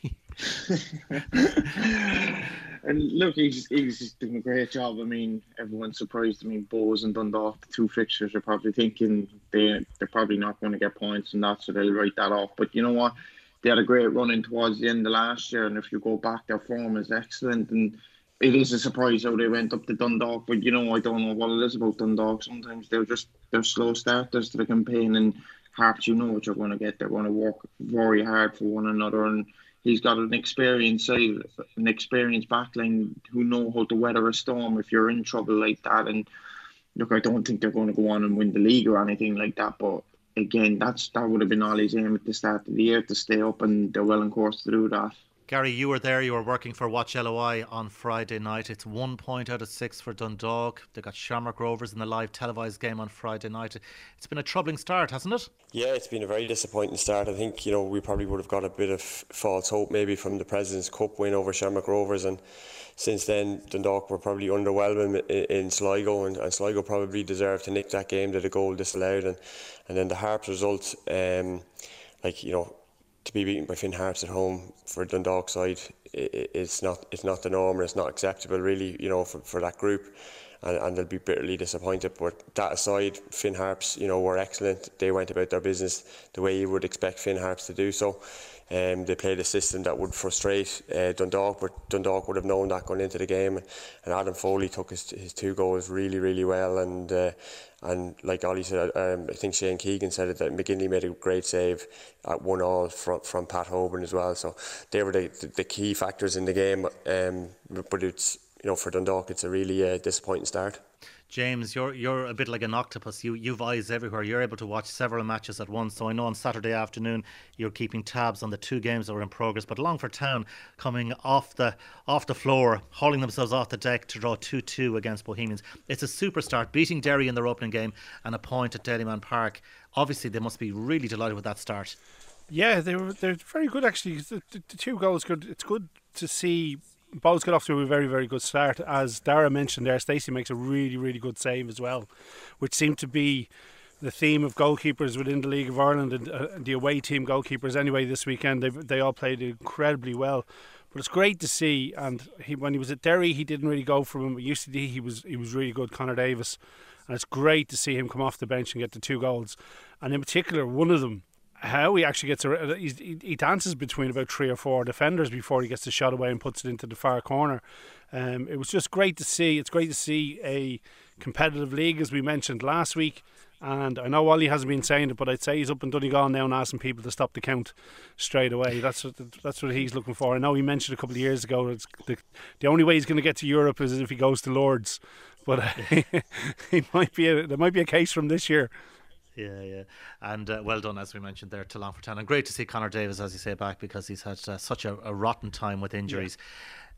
And look, he's he's doing a great job. I mean, everyone's surprised. I mean, Bohs and Dundalk, the two fixtures, are probably thinking they, they're probably not going to get points and that, so they'll write that off. But you know what? They had a great run in towards the end of last year, and if you go back, their form is excellent. And it is a surprise how they went up to Dundalk. But, you know, I don't know what it is about Dundalk. Sometimes they're just they're slow starters to the campaign, and Harps, you know what you're going to get. They're going to work very hard for one another, and he's got an experienced side, an experienced backline who know how to weather a storm if you're in trouble like that. And look, I don't think they're going to go on and win the league or anything like that, but again, that's that would have been Ollie's aim at the start of the year, to stay up, and they're well on course to do that. Gary, you were there. You were working for Watch L O I on Friday night. It's one point out of six for Dundalk. They got Shamrock Rovers in the live televised game on Friday night. It's been a troubling start, hasn't it? Yeah, it's been a very disappointing start. I think, you know, we probably would have got a bit of false hope maybe from the President's Cup win over Shamrock Rovers, and since then Dundalk were probably underwhelming in, in Sligo, and, and Sligo probably deserved to nick that game, that a goal disallowed, and, and then the Harps result, um, like, you know, to be beaten by Finn Harps at home for Dundalk side, it, it's not it's not the norm, and it's not acceptable really, you know, for, for that group, and, and they'll be bitterly disappointed. But that aside, Finn Harps, you know, were excellent. They went about their business the way you would expect Finn Harps to do so. Um, they played a system that would frustrate uh, Dundalk, but Dundalk would have known that going into the game. And Adam Foley took his his two goals really, really well. And uh, and like Ollie said, um, I think Shane Keegan said it, that McGinley made a great save at one all from from Pat Hoban as well. So they were the, the, the key factors in the game. Um, but it's, you know, for Dundalk, it's a really uh, disappointing start. James, you're you're a bit like an octopus. You you've eyes everywhere. You're able to watch several matches at once. So I know on Saturday afternoon you're keeping tabs on the two games that are in progress. But Longford Town coming off the off the floor, hauling themselves off the deck to draw two two against Bohemians. It's a super start, beating Derry in their opening game and a point at Dalymount Park. Obviously, they must be really delighted with that start. Yeah, they were they're very good actually. The, the, the two goals good. It's good to see. Both got off to a very, very good start. As Dara mentioned there, Stacey makes a really, really good save as well, which seemed to be the theme of goalkeepers within the League of Ireland, and uh, the away team goalkeepers anyway this weekend. They they all played incredibly well. But it's great to see, and he, when he was at Derry, he didn't really go for him. At U C D, he was he was really good, Conor Davis, and it's great to see him come off the bench and get the two goals. And in particular, one of them, how he actually gets a, he, he dances between about three or four defenders before he gets the shot away and puts it into the far corner. Um, it was just great to see. It's great to see a competitive league, as we mentioned last week. And I know Ollie hasn't been saying it, but I'd say he's up in Donegal now and asking people to stop the count straight away. That's what that's what he's looking for. I know he mentioned a couple of years ago it's the the only way he's going to get to Europe is if he goes to Lords, but uh, he might be a, there might be a case from this year. Yeah, yeah. And uh, well done, as we mentioned there, to Longford Town. And great to see Conor Davis, as you say, back, because he's had uh, such a, a rotten time with injuries.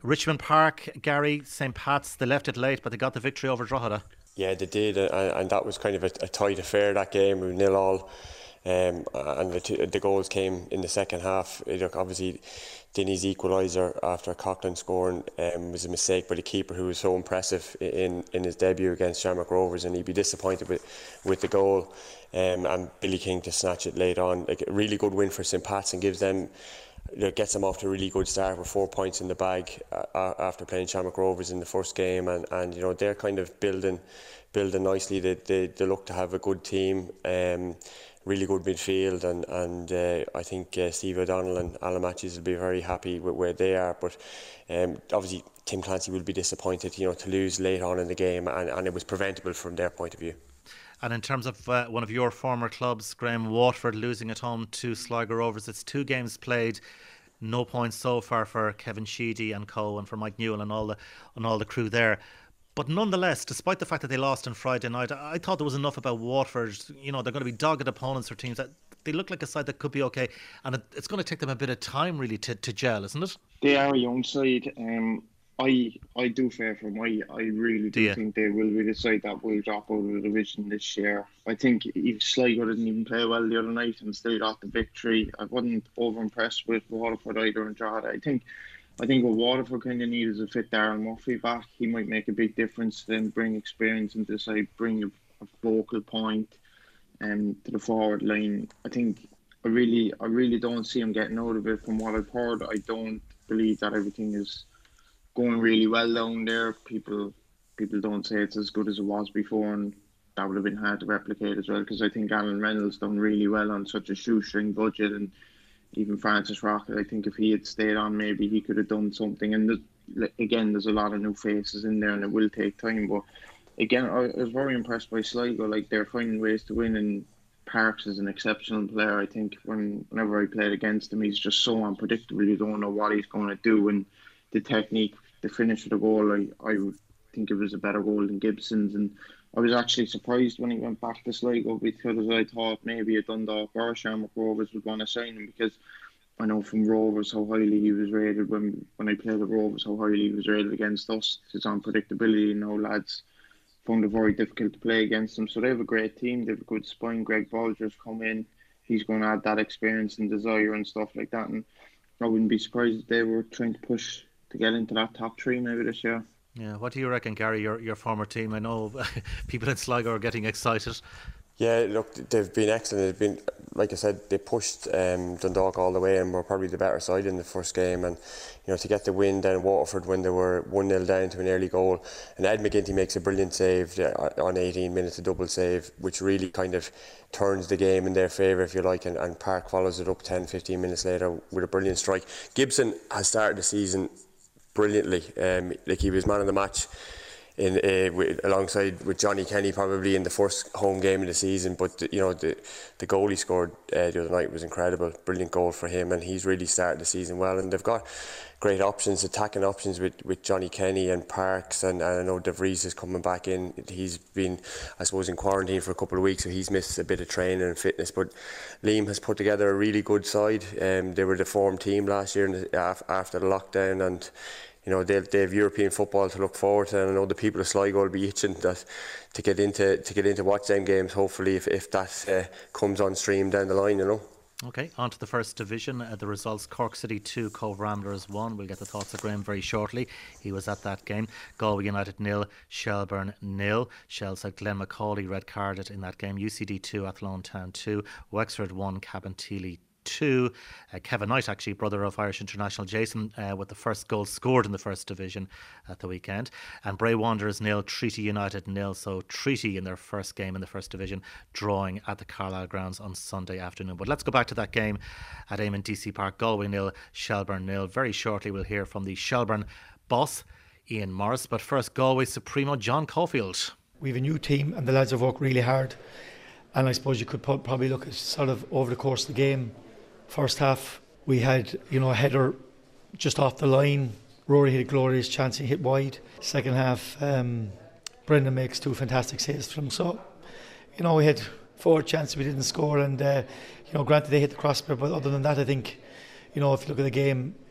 Richmond Park, Gary, Saint Pat's, they left it late, but they got the victory over Drogheda. Yeah, they did, and, and that was kind of a, a tight affair, that game. We were nil all, um, and the, two, the goals came in the second half. Look, obviously, Dinny's equaliser after Coughlin scoring um, was a mistake by the keeper, who was so impressive in, in his debut against Shamrock Rovers, and he'd be disappointed with, with the goal. Um, and Billy King to snatch it late on. Like, a really good win for Saint Pat's, and gives them, you know, gets them off to a really good start with four points in the bag uh, after playing Shamrock Rovers in the first game, and, and you know, they're kind of building building nicely. They, they, they look to have a good team, um, really good midfield, and, and uh, I think uh, Steve O'Donnell and Alan Matthews will be very happy with where they are, but um, obviously Tim Clancy will be disappointed, you know, to lose late on in the game, and, and it was preventable from their point of view. And in terms of uh, one of your former clubs, Graham, Waterford losing at home to Sligo Rovers, it's two games played, no points so far for Kevin Sheedy and co, and for Mike Newell and all the and all the crew there. But nonetheless, despite the fact that they lost on Friday night, I thought there was enough about Waterford. You know, they're going to be dogged opponents for teams that they look like a side that could be okay, and it, it's going to take them a bit of time really to, to gel, isn't it? They are a young side. Um, I I do fear for them. I, I really do, do think they will be the side that will drop out of the division this year. I think if Sligo didn't even play well the other night and still got the victory, I wasn't over impressed with Waterford either and Drogheda. I think I think what Waterford kind of need is a fit Darren Murphy back. He might make a big difference to them, bring experience into the side, bring a, a focal point um, to the forward line. I think I really I really don't see him getting out of it. From what I've heard, I don't believe that everything is going really well down there. People people don't say it's as good as it was before, and that would have been hard to replicate as well, because I think Alan Reynolds done really well on such a shoestring budget, and even Francis Rocket, I think if he had stayed on, maybe he could have done something. And there's, again, there's a lot of new faces in there, and it will take time. But again, I was very impressed by Sligo. Like, they're finding ways to win, and Parks is an exceptional player. I think when whenever I played against him, he's just so unpredictable. You don't know what he's going to do, and the technique, the finish of the goal, I, I would think it was a better goal than Gibson's. And I was actually surprised when he went back to Sligo, because I thought maybe a Dundalk or Shamrock Rovers would want to sign him, because I know from Rovers how highly he was rated when when I played the Rovers, how highly he was rated against us. His unpredictability, you know, lads found it very difficult to play against him. So they have a great team, they have a good spine. Greg Bolger's come in, he's going to add that experience and desire and stuff like that. And I wouldn't be surprised if they were trying to push to get into that top three maybe this year. Yeah, what do you reckon, Gary, your your former team? I know people in Sligo are getting excited. Yeah, look, they've been excellent. They've been, like I said, they pushed um, Dundalk all the way, and were probably the better side in the first game. And you know, to get the win down Waterford when they were one nil down to an early goal, and Ed McGinty makes a brilliant save on eighteen minutes, a double save, which really kind of turns the game in their favour, if you like. And, and Park follows it up ten, fifteen minutes later with a brilliant strike. Gibson has started the season brilliantly. Um, like, he was man of the match in uh, with, alongside with Johnny Kenny probably in the first home game of the season. But the, you know, the the goal he scored uh, the other night was incredible. Brilliant goal for him, and he's really started the season well. And they've got great options, attacking options with, with Johnny Kenny and Parks, and, and I know De Vries is coming back in. He's been, I suppose, in quarantine for a couple of weeks, so he's missed a bit of training and fitness. But Liam has put together a really good side. Um, they were the form team last year in the, after the lockdown, and you know, they they have European football to look forward to, and I know the people of Sligo will be itching that to get into to get into watch them games. Hopefully, if if that uh, comes on stream down the line, you know. Okay, on to the first division. Uh, the results: Cork City two, Cove Ramblers one. We'll get the thoughts of Graham very shortly. He was at that game. Galway United nil, Shelburne nil. Shells had Glenn McCauley red carded in that game. U C D two, Athlone Town two. Wexford one, Cabinteely two. Uh, Kevin Knight, actually brother of Irish international Jason, uh, with the first goal scored in the first division at the weekend. And Bray Wanderers nil, Treaty United nil. So Treaty in their first game in the first division, drawing at the Carlisle grounds on Sunday afternoon. But let's go back to that game at Eamon D C Park. Galway nil, Shelburne nil. Very shortly we'll hear from the Shelburne boss, Ian Morris. But first, Galway Supremo John Caulfield. We have a new team, and the lads have worked really hard. And I suppose you could probably look at sort of over the course of the game. First half, we had, you know, a header just off the line. Rory had a glorious chance, he hit wide. Second half, um, Brendan makes two fantastic saves from him. So, you know, we had four chances we didn't score, and, uh, you know, granted they hit the crossbar, but other than that, I think, you know, if you look at the game,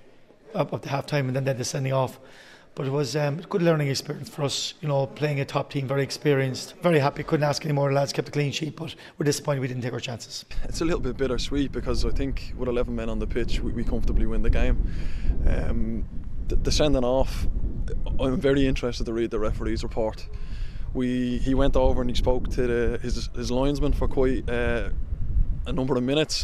up, up to half time, and then they had the sending off. But it was um, a good learning experience for us, you know, playing a top team, very experienced, very happy, couldn't ask any more. The lads kept a clean sheet, but we're disappointed we didn't take our chances. It's a little bit bittersweet because I think with eleven men on the pitch, we, we comfortably win the game. Um, the, the sending off, I'm very interested to read the referee's report. We He went over and he spoke to the, his, his linesman for quite uh, a number of minutes.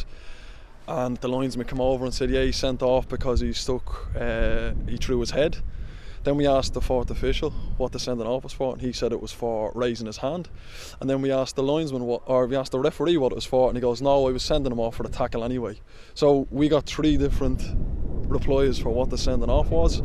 And the linesman came over and said, yeah, he sent off because he stuck, uh, he threw his head. Then we asked the fourth official what the sending off was for, and he said it was for raising his hand. And then we asked the linesman, what, or we asked the referee what it was for, and he goes, no, I was sending him off for the tackle anyway. So we got three different replies for what the sending off was,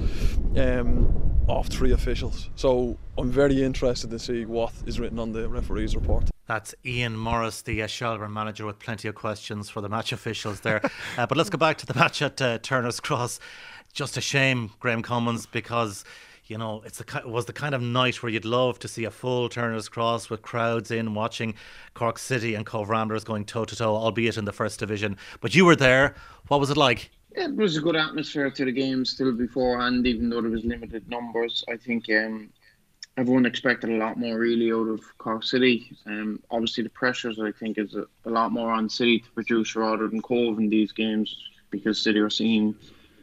um, off three officials. So I'm very interested to see what is written on the referee's report. That's Ian Morris, the uh, Shelbourne manager, with plenty of questions for the match officials there. uh, but let's go back to the match at uh, Turner's Cross. Just a shame, Graham Commons, because you know it's the, it was the kind of night where you'd love to see a full Turner's Cross with crowds in watching Cork City and Cove Ramblers going toe to toe, albeit in the first division. But you were there. What was it like? It was a good atmosphere to the game still beforehand, even though there was limited numbers. I think um, everyone expected a lot more really out of Cork City. Um, obviously, the pressures I think is a, a lot more on City to produce rather than Cove in these games because City are seen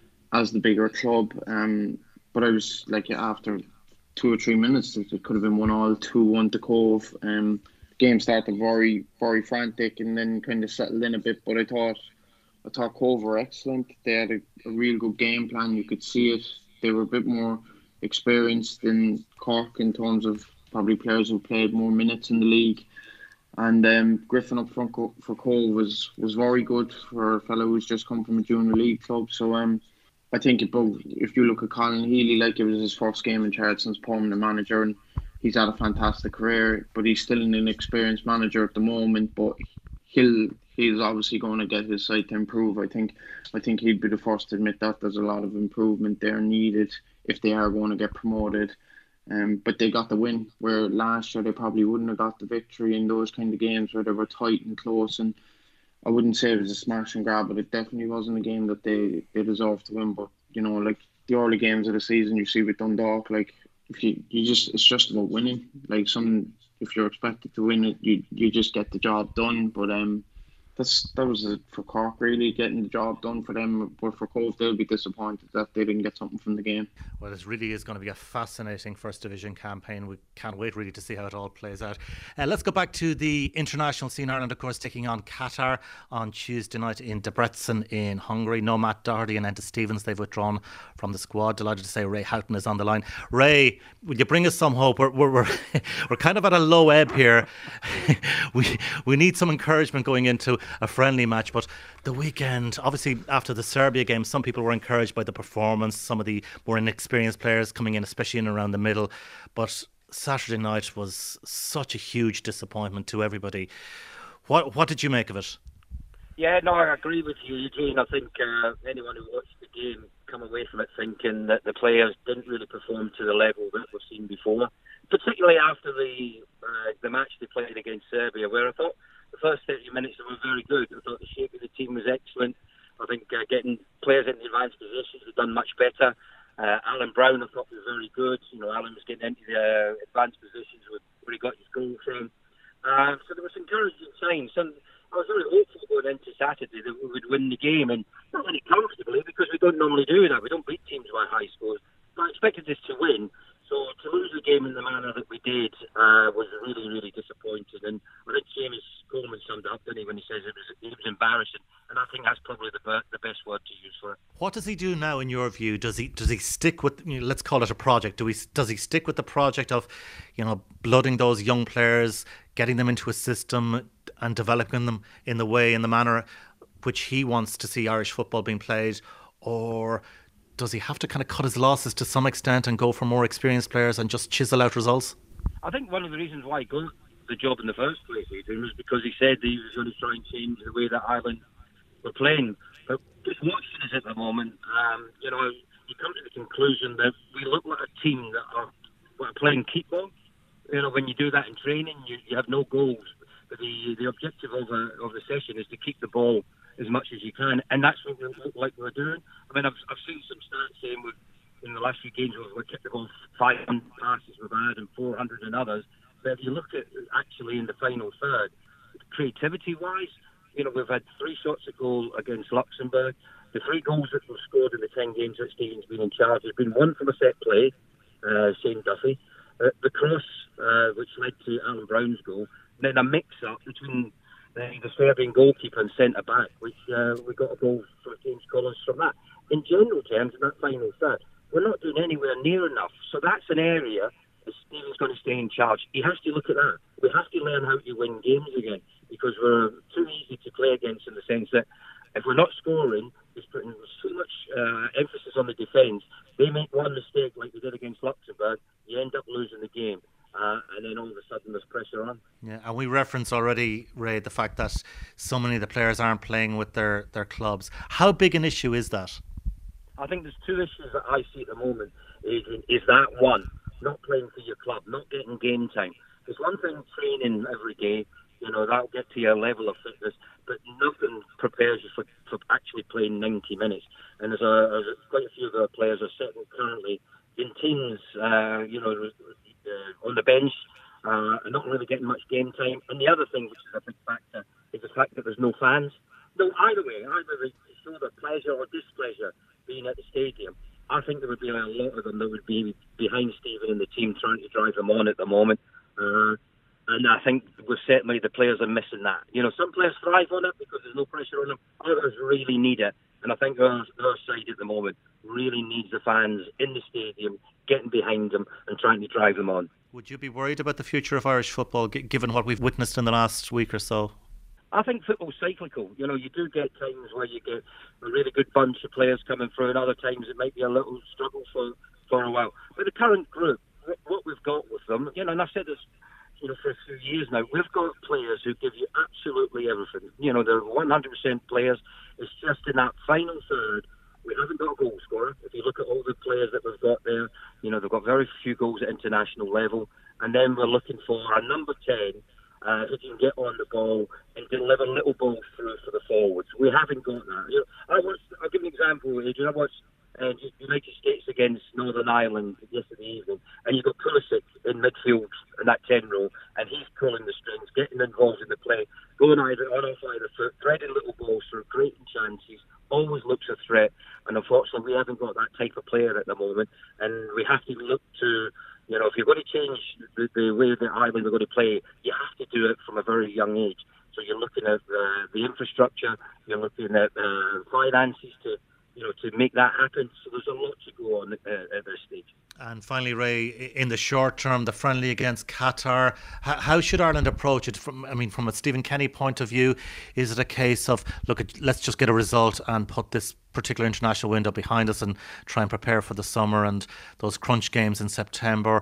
as the bigger club. Um, but I was like, after two or three minutes, it could have been one all, two one to Cove. Um, game started very, very frantic and then kind of settled in a bit. But I thought, I thought Cove were excellent. They had a, a real good game plan. You could see it. They were a bit more experienced than Cork in terms of probably players who played more minutes in the league. And um, Griffin up front for Cove was was very good for a fellow who's just come from a junior league club. So um. I think if, if you look at Colin Healy, like it was his first game in charge since permanent manager, and he's had a fantastic career, but he's still an inexperienced manager at the moment. But he'll he's obviously going to get his side to improve. I think I think he'd be the first to admit that there's a lot of improvement there needed if they are going to get promoted. Um, but they got the win, where last year they probably wouldn't have got the victory in those kind of games where they were tight and close. And I wouldn't say it was a smash and grab, but it definitely wasn't a game that they, they deserved to win. But, you know, like the early games of the season, you see with Dundalk, like, if you, you just, it's just about winning. Like, some, if you're expected to win it, you you just get the job done. But um, that's that was it for Cork, really, getting the job done for them. But for Cove, they'll be disappointed that they didn't get something from the game. Well, it really is going to be a fascinating First Division campaign. We can't wait really to see how it all plays out. Uh, let's go back to the international scene. Ireland, of course, taking on Qatar on Tuesday night in Debrecen in Hungary. No Matt Doherty and Enda Stevens. They've withdrawn from the squad. Delighted to say Ray Houghton is on the line. Ray, will you bring us some hope? We're we're we're, we're kind of at a low ebb here. we we need some encouragement going into a friendly match. But the weekend, obviously after the Serbia game, some people were encouraged by the performance. Some of the more inexperienced players coming in, especially in and around the middle. But Saturday night was such a huge disappointment to everybody. What what did you make of it? Yeah, no, I agree with you, Eugene. I think uh, anyone who watched the game come away from it thinking that the players didn't really perform to the level that we've seen before, particularly after the uh, the match they played against Serbia, where I thought the first thirty minutes were very good. I thought the shape of the team was excellent. I think uh, getting players into advanced positions was done much better. Uh, Alan Brown, I thought, was very good. You know, Alan was getting into the uh, advanced positions where he got his goal from. Uh, so there was encouraging signs. And I was very hopeful going into Saturday that we would win the game, and not really comfortably because we don't normally do that. We don't beat teams by high scores. But I expected us to win. So to lose the game in the manner that we did uh, was really, really disappointing. And I think James Coleman summed it up, didn't he, when he says it was, it was embarrassing. And I think that's probably the the best word to use for it. What does he do now, in your view? Does he does he stick with, you know, let's call it a project? Do we does he stick with the project of, you know, blooding those young players, getting them into a system, and developing them in the way, in the manner which he wants to see Irish football being played, or does he have to kind of cut his losses to some extent and go for more experienced players and just chisel out results? I think one of the reasons why he got the job in the first place, Adrian, was because he said that he was going to try and change the way that Ireland were playing. But just watching us at the moment, um, you know, you come to the conclusion that we look like a team that are, are playing keep ball. You know, when you do that in training, you, you have no goals. But the the objective of, a, of the session is to keep the ball as much as you can, and that's what we look like we're doing. I mean, I've, I've seen some stats saying we've, in the last few games we've kicked the goal five hundred passes we've had and four hundred in others. But if you look at actually in the final third, creativity-wise, you know, we've had three shots at goal against Luxembourg. The three goals that we've scored in the ten games that Stephen's been in charge, there's been one from a set play, uh, Shane Duffy, uh, the cross, uh, which led to Alan Brown's goal, and then a mix-up between uh, the Serbian goalkeeper and centre-back, which uh, we got a goal for James Collins from that. In general terms, in that final third, we're not doing anywhere near enough. So that's an area that Stephen's going to stay in charge. He has to look at that. We have to learn how to win games again, because we're too easy to play against in the sense that if we're not scoring, it's putting so much uh, emphasis on the defence. They make one mistake like they did against Luxembourg, you end up losing the game. Uh, and then all of a sudden there's pressure on. Yeah, and we referenced already, Ray, the fact that so many of the players aren't playing with their, their clubs. How big an issue is that? I think there's two issues that I see at the moment. Is, is that one, not playing for your club, not getting game time. There's one thing training every day, you know, that'll get to your level of fitness, but nothing prepares you for, for actually playing ninety minutes. And there's, a, there's quite a few of our players are sitting currently in teams, uh, you know, uh, on the bench, uh, and not really getting much game time. And the other thing, which is a big factor, is the fact that there's no fans. No, either way, either they show their pleasure or displeasure being at the stadium. I think there would be a lot of them that would be behind Stephen and the team trying to drive them on at the moment. Uh, and I think we're certainly the players are missing that. You know, some players thrive on it because there's no pressure on them. Others really need it. And I think our, our side at the moment really needs the fans in the stadium, getting behind them and trying to drive them on. Would you be worried about the future of Irish football, g- given what we've witnessed in the last week or so? I think football's cyclical. You know, you do get times where you get a really good bunch of players coming through, and other times it might be a little struggle for, for a while. But the current group, what we've got with them, you know, and I've said this, you know, for a few years now, we've got players who give you absolutely everything. You know, they're one hundred percent players. It's just in that final third, we haven't got a goal scorer. If you look at all the players that we've got there, you know, they've got very few goals at international level. And then we're looking for a number ten uh, who can get on the ball and deliver little balls through for the forwards. We haven't got that. You know, I watched, I'll give you an example, Adrian. I watched uh, United States against Northern Ireland yesterday evening, and you've got Pulisic in midfield in that ten row, and he's pulling the strings, getting involved in the play, going either on off either foot, threading little balls through, creating chances, always looks a threat. And unfortunately, we haven't got that type of player at the moment, and we have to look to, you know, if you're going to change the, the way that Ireland are going to play, you have to do it from a very young age. So you're looking at uh, the infrastructure, you're looking at uh, finances to, you know, to make that happen. So there's a lot to go on uh, at this stage. And finally, Ray, in the short term, the friendly against Qatar, how, how should Ireland approach it? From, I mean, from a Stephen Kenny point of view, is it a case of, look, let's just get a result and put this particular international window behind us and try and prepare for the summer and those crunch games in September?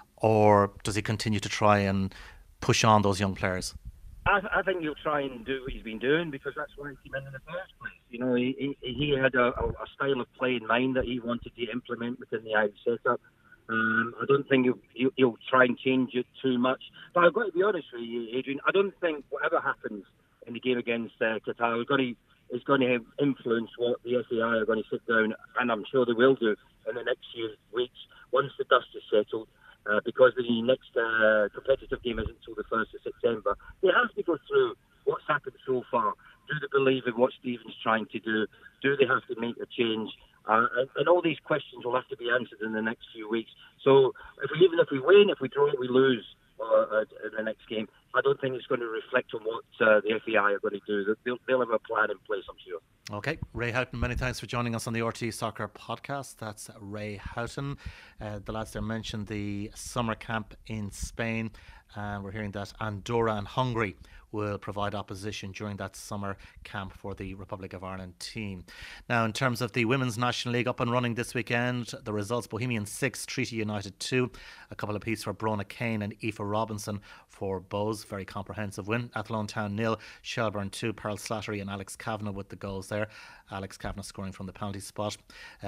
Or does he continue to try and push on those young players? I, I think he'll try and do what he's been doing, because that's why he came in in the first place. You know, he, he, he had a, a style of play in mind that he wanted to implement within the Irish setup. Um, I don't think he'll, he'll, he'll try and change it too much. But I've got to be honest with you, Adrian, I don't think whatever happens in the game against uh, Qatar is going to, is going to influence what the F A I are going to sit down, and I'm sure they will do in the next few weeks once the dust is settled. Uh, because the next uh, competitive game isn't until the first of September. They have to go through what's happened so far. Do they believe in what Stephen's trying to do? Do they have to make a change? Uh, and, and all these questions will have to be answered in the next few weeks. So if we, even if we win, if we draw, we lose uh, in the next game, I don't think it's going to reflect on what uh, the F A I are going to do. They'll, they'll have a plan in place, I'm sure. Okay, Ray Houghton, many thanks for joining us on the R T Soccer Podcast. That's Ray Houghton. Uh, the lads there mentioned the summer camp in Spain, and we're hearing that Andorra and Hungary will provide opposition during that summer camp for the Republic of Ireland team. Now, in terms of the Women's National League up and running this weekend, the results: Bohemian six, Treaty United two, a couple of pieces for Brona Kane and Aoife Robinson for Bows, very comprehensive win. Athlone Town nil, Shelbourne two, Pearl Slattery and Alex Kavanagh with the goals there. Alex Kavanagh scoring from the penalty spot. Uh,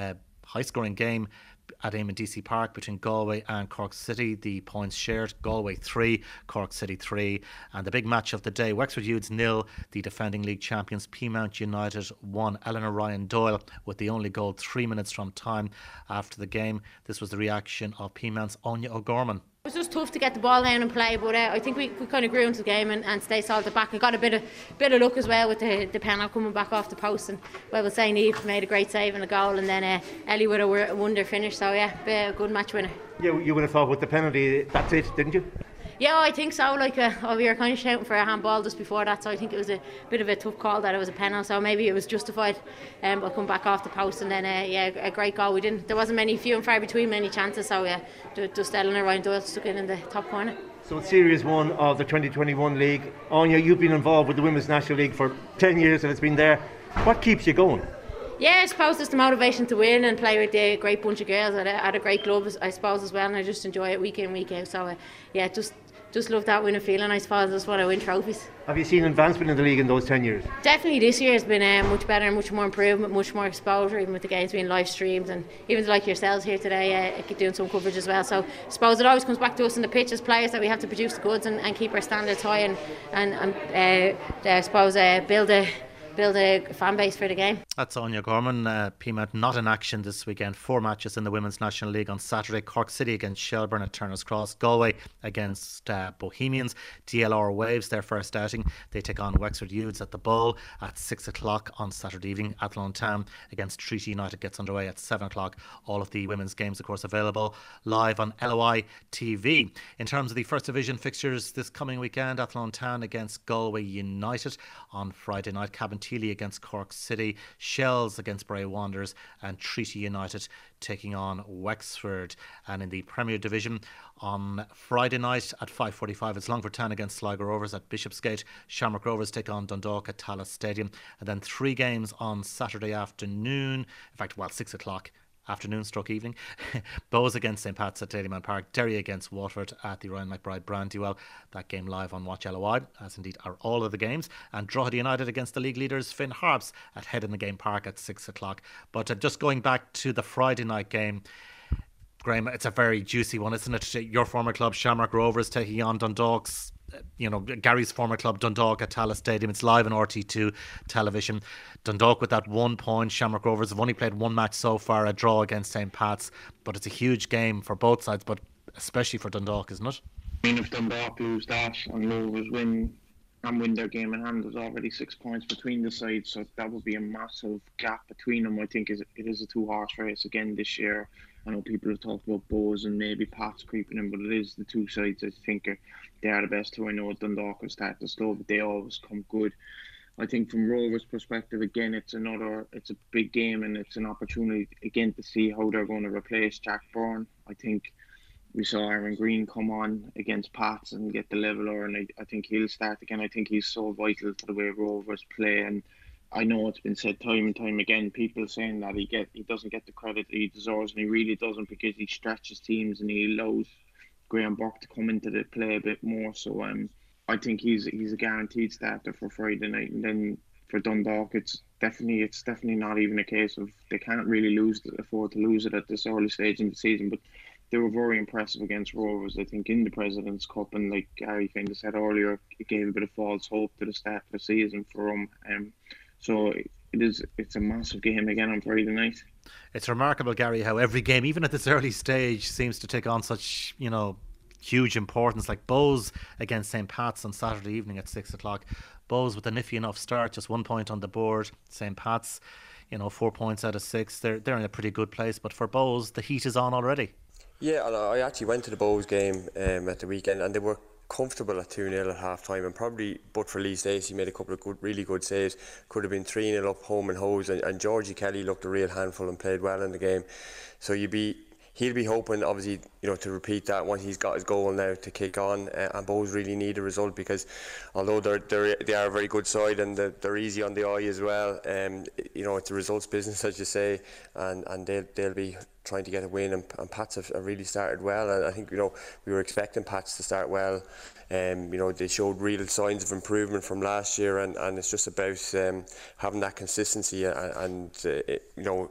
high scoring game at Eamon D C Park between Galway and Cork City. The points shared, Galway three, Cork City three. And the big match of the day, Wexford Youths nil, the defending league champions Peamount United one. Eleanor Ryan Doyle with the only goal three minutes from time after the game. This was the reaction of Peamount's Anya O'Gorman. It was just tough to get the ball down and play, but uh, I think we, we kind of grew into the game and, and stayed solid back. I got a bit of bit of luck as well with the, the penalty coming back off the post, and well, we'll say Niamh made a great save and a goal, and then uh, Ellie with a wonder finish. So yeah, a good match winner. Yeah, you would have thought with the penalty that's it, didn't you? Yeah, I think so. Like uh, oh, we were kind of shouting for a handball just before that, so I think it was a bit of a tough call that it was a penalty. So maybe it was justified. Um, but come back off the post, and then uh, yeah, a great goal. We didn't. There wasn't many, few and far between, many chances. So yeah, just Eleanor Ryan Doyle stuck in in the top corner. So it's Series One of the twenty twenty-one league. Anya, you've been involved with the Women's National League for ten years, and it's been there. What keeps you going? Yeah, I suppose it's the motivation to win and play with a great bunch of girls at a, at a great club, I suppose, as well. And I just enjoy it week in, week out. So uh, yeah, just. Just love that winning feeling, I suppose. I just want to win trophies. Have you seen advancement in the league in those ten years? Definitely this year has been uh, much better, much more improvement, much more exposure, even with the games being live streamed, and even like yourselves here today uh, doing some coverage as well. So I suppose it always comes back to us in the pitch as players that we have to produce the goods and, and keep our standards high and, and, and uh, I suppose uh, build a build a fan base for the game. That's Anya Gorman. uh, Peamount not in action this weekend. Four matches in the Women's National League on Saturday. Cork City against Shelburne at Turner's Cross. Galway against uh, Bohemians. D L R Waves, their first outing. They take on Wexford Youths at the Bowl at six o'clock on Saturday evening. Athlone Town against Treaty United gets underway at seven o'clock. All of the women's games, of course, available live on L O I T V. In terms of the First Division fixtures this coming weekend, Athlone Town against Galway United on Friday night. Cabinteely against Cork City. Shells against Bray Wanderers, and Treaty United taking on Wexford. And in the Premier Division on Friday night at five forty-five, it's Longford Town against Sligo Rovers at Bishopsgate. Shamrock Rovers take on Dundalk at Tallaght Stadium. And then three games on Saturday afternoon, in fact, well, six o'clock afternoon stroke evening. Bows against St Pat's at Dalymount Park. Derry against Waterford at the Ryan McBride Brandywell. That game live on Watch L O I, as indeed are all of the games. And Drogheda United against the league leaders Finn Harps at Head in the Game Park at six o'clock. But uh, just going back to the Friday night game, Graham, it's a very juicy one, isn't it? Your former club Shamrock Rovers taking on Dundalk's, you know, Gary's former club Dundalk at Tallaght Stadium. It's live on R T two television. Dundalk with that one point. Shamrock Rovers have only played one match so far, a draw against St Pat's, but it's a huge game for both sides, but especially for Dundalk, isn't it? I mean, if Dundalk lose that and Rovers win and win their game in hand, there's already six points between the sides, so that would be a massive gap between them. I think it is a two-horse race again this year. I know people have talked about Bows and maybe Pats creeping in, but it is the two sides I think are, they are the best two. I know Dundalk will start to slow, but they always come good. I think from Rovers' perspective, again, it's another, it's a big game and it's an opportunity again to see how they're going to replace Jack Byrne. I think we saw Aaron Green come on against Pats and get the leveler, and I, I think he'll start again. I think he's so vital to the way Rovers play, and I know it's been said time and time again, people saying that he get he doesn't get the credit he deserves, and he really doesn't, because he stretches teams and he allows Graham Burke to come into the play a bit more. So um, I think he's he's a guaranteed starter for Friday night. And then for Dundalk, it's definitely it's definitely not even a case of they can't really lose afford to lose it at this early stage in the season. But they were very impressive against Rovers, I think, in the President's Cup, and like Gary kind of said earlier, it gave a bit of false hope to the start of the season for them. Um, So it is, it's a massive game again on Friday night. It's remarkable, Gary, how every game, even at this early stage, seems to take on such, you know, huge importance. Like Bows against St Pat's on Saturday evening at six o'clock. Bows with a nifty enough start, just one point on the board. St Pat's, you know, four points out of six. They're they're in a pretty good place. But for Bows, the heat is on already. Yeah, and I actually went to the Bows game um, at the weekend, and they were comfortable at two nil at half time, and probably but for Lee Stacey made a couple of good, really good saves, could have been three nil up home and hose, and, and Georgie Kelly looked a real handful and played well in the game. So you'd be he'll be hoping, obviously, you know, to repeat that once he's got his goal now to kick on. Uh, and Bows really need a result, because although they're, they're they are a very good side and they're, they're easy on the eye as well, um, you know, it's a results business, as you say, and and they'll they'll be trying to get a win, and, and Pats have, have really started well, and I think, you know, we were expecting Pats to start well. Um, you know, they showed real signs of improvement from last year, and, and it's just about um, having that consistency and, and uh, it, you know,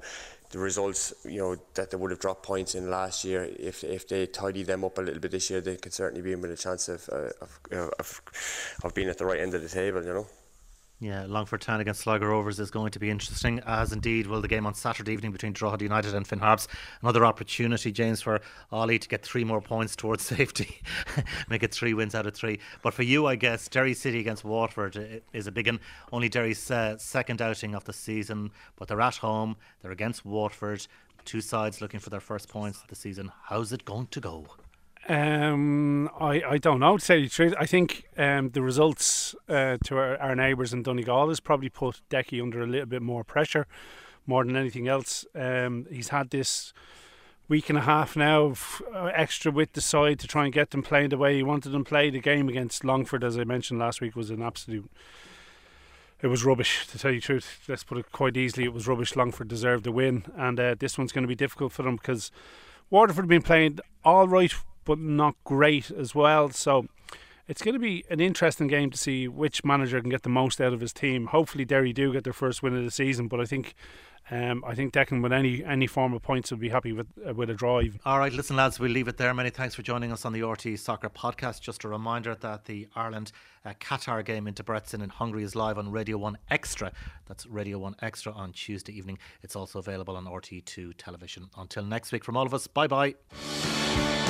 the results, you know, that they would have dropped points in last year, if if they tidy them up a little bit this year, they could certainly be in with a chance of uh, of, you know, of of being at the right end of the table, you know. Yeah, Longford Town against Sligo Rovers is going to be interesting, as indeed will the game on Saturday evening between Drogheda United and Finn Harps. Another opportunity, James, for Ollie to get three more points towards safety, make it three wins out of three. But for you, I guess, Derry City against Waterford is a big one. Only Derry's uh, second outing of the season, but they're at home, they're against Waterford. Two sides looking for their first points of the season. How's it going to go? Um, I, I don't know, to say the truth. I think um, the results uh, to our, our neighbours in Donegal has probably put Decky under a little bit more pressure, more than anything else. Um, he's had this week and a half now of uh, extra with the side to try and get them playing the way he wanted them played. The game against Longford, as I mentioned last week, was an absolute... It was rubbish, to tell you the truth. Let's put it quite easily. It was rubbish. Longford deserved the win. And uh, this one's going to be difficult for them because Waterford have been playing all right, but not great as well. So it's going to be an interesting game to see which manager can get the most out of his team. Hopefully Derry do get their first win of the season, but I think um, I think Declan, with any any form of points, will be happy with uh, with a draw even. All right, listen lads, we'll leave it there. Many thanks for joining us on the R T Soccer Podcast. Just a reminder that the Ireland uh, Qatar game in Debrecen in Hungary is live on Radio one Extra. That's Radio one Extra on Tuesday evening. It's also available on R T two television. Until next week, from all of us, bye bye.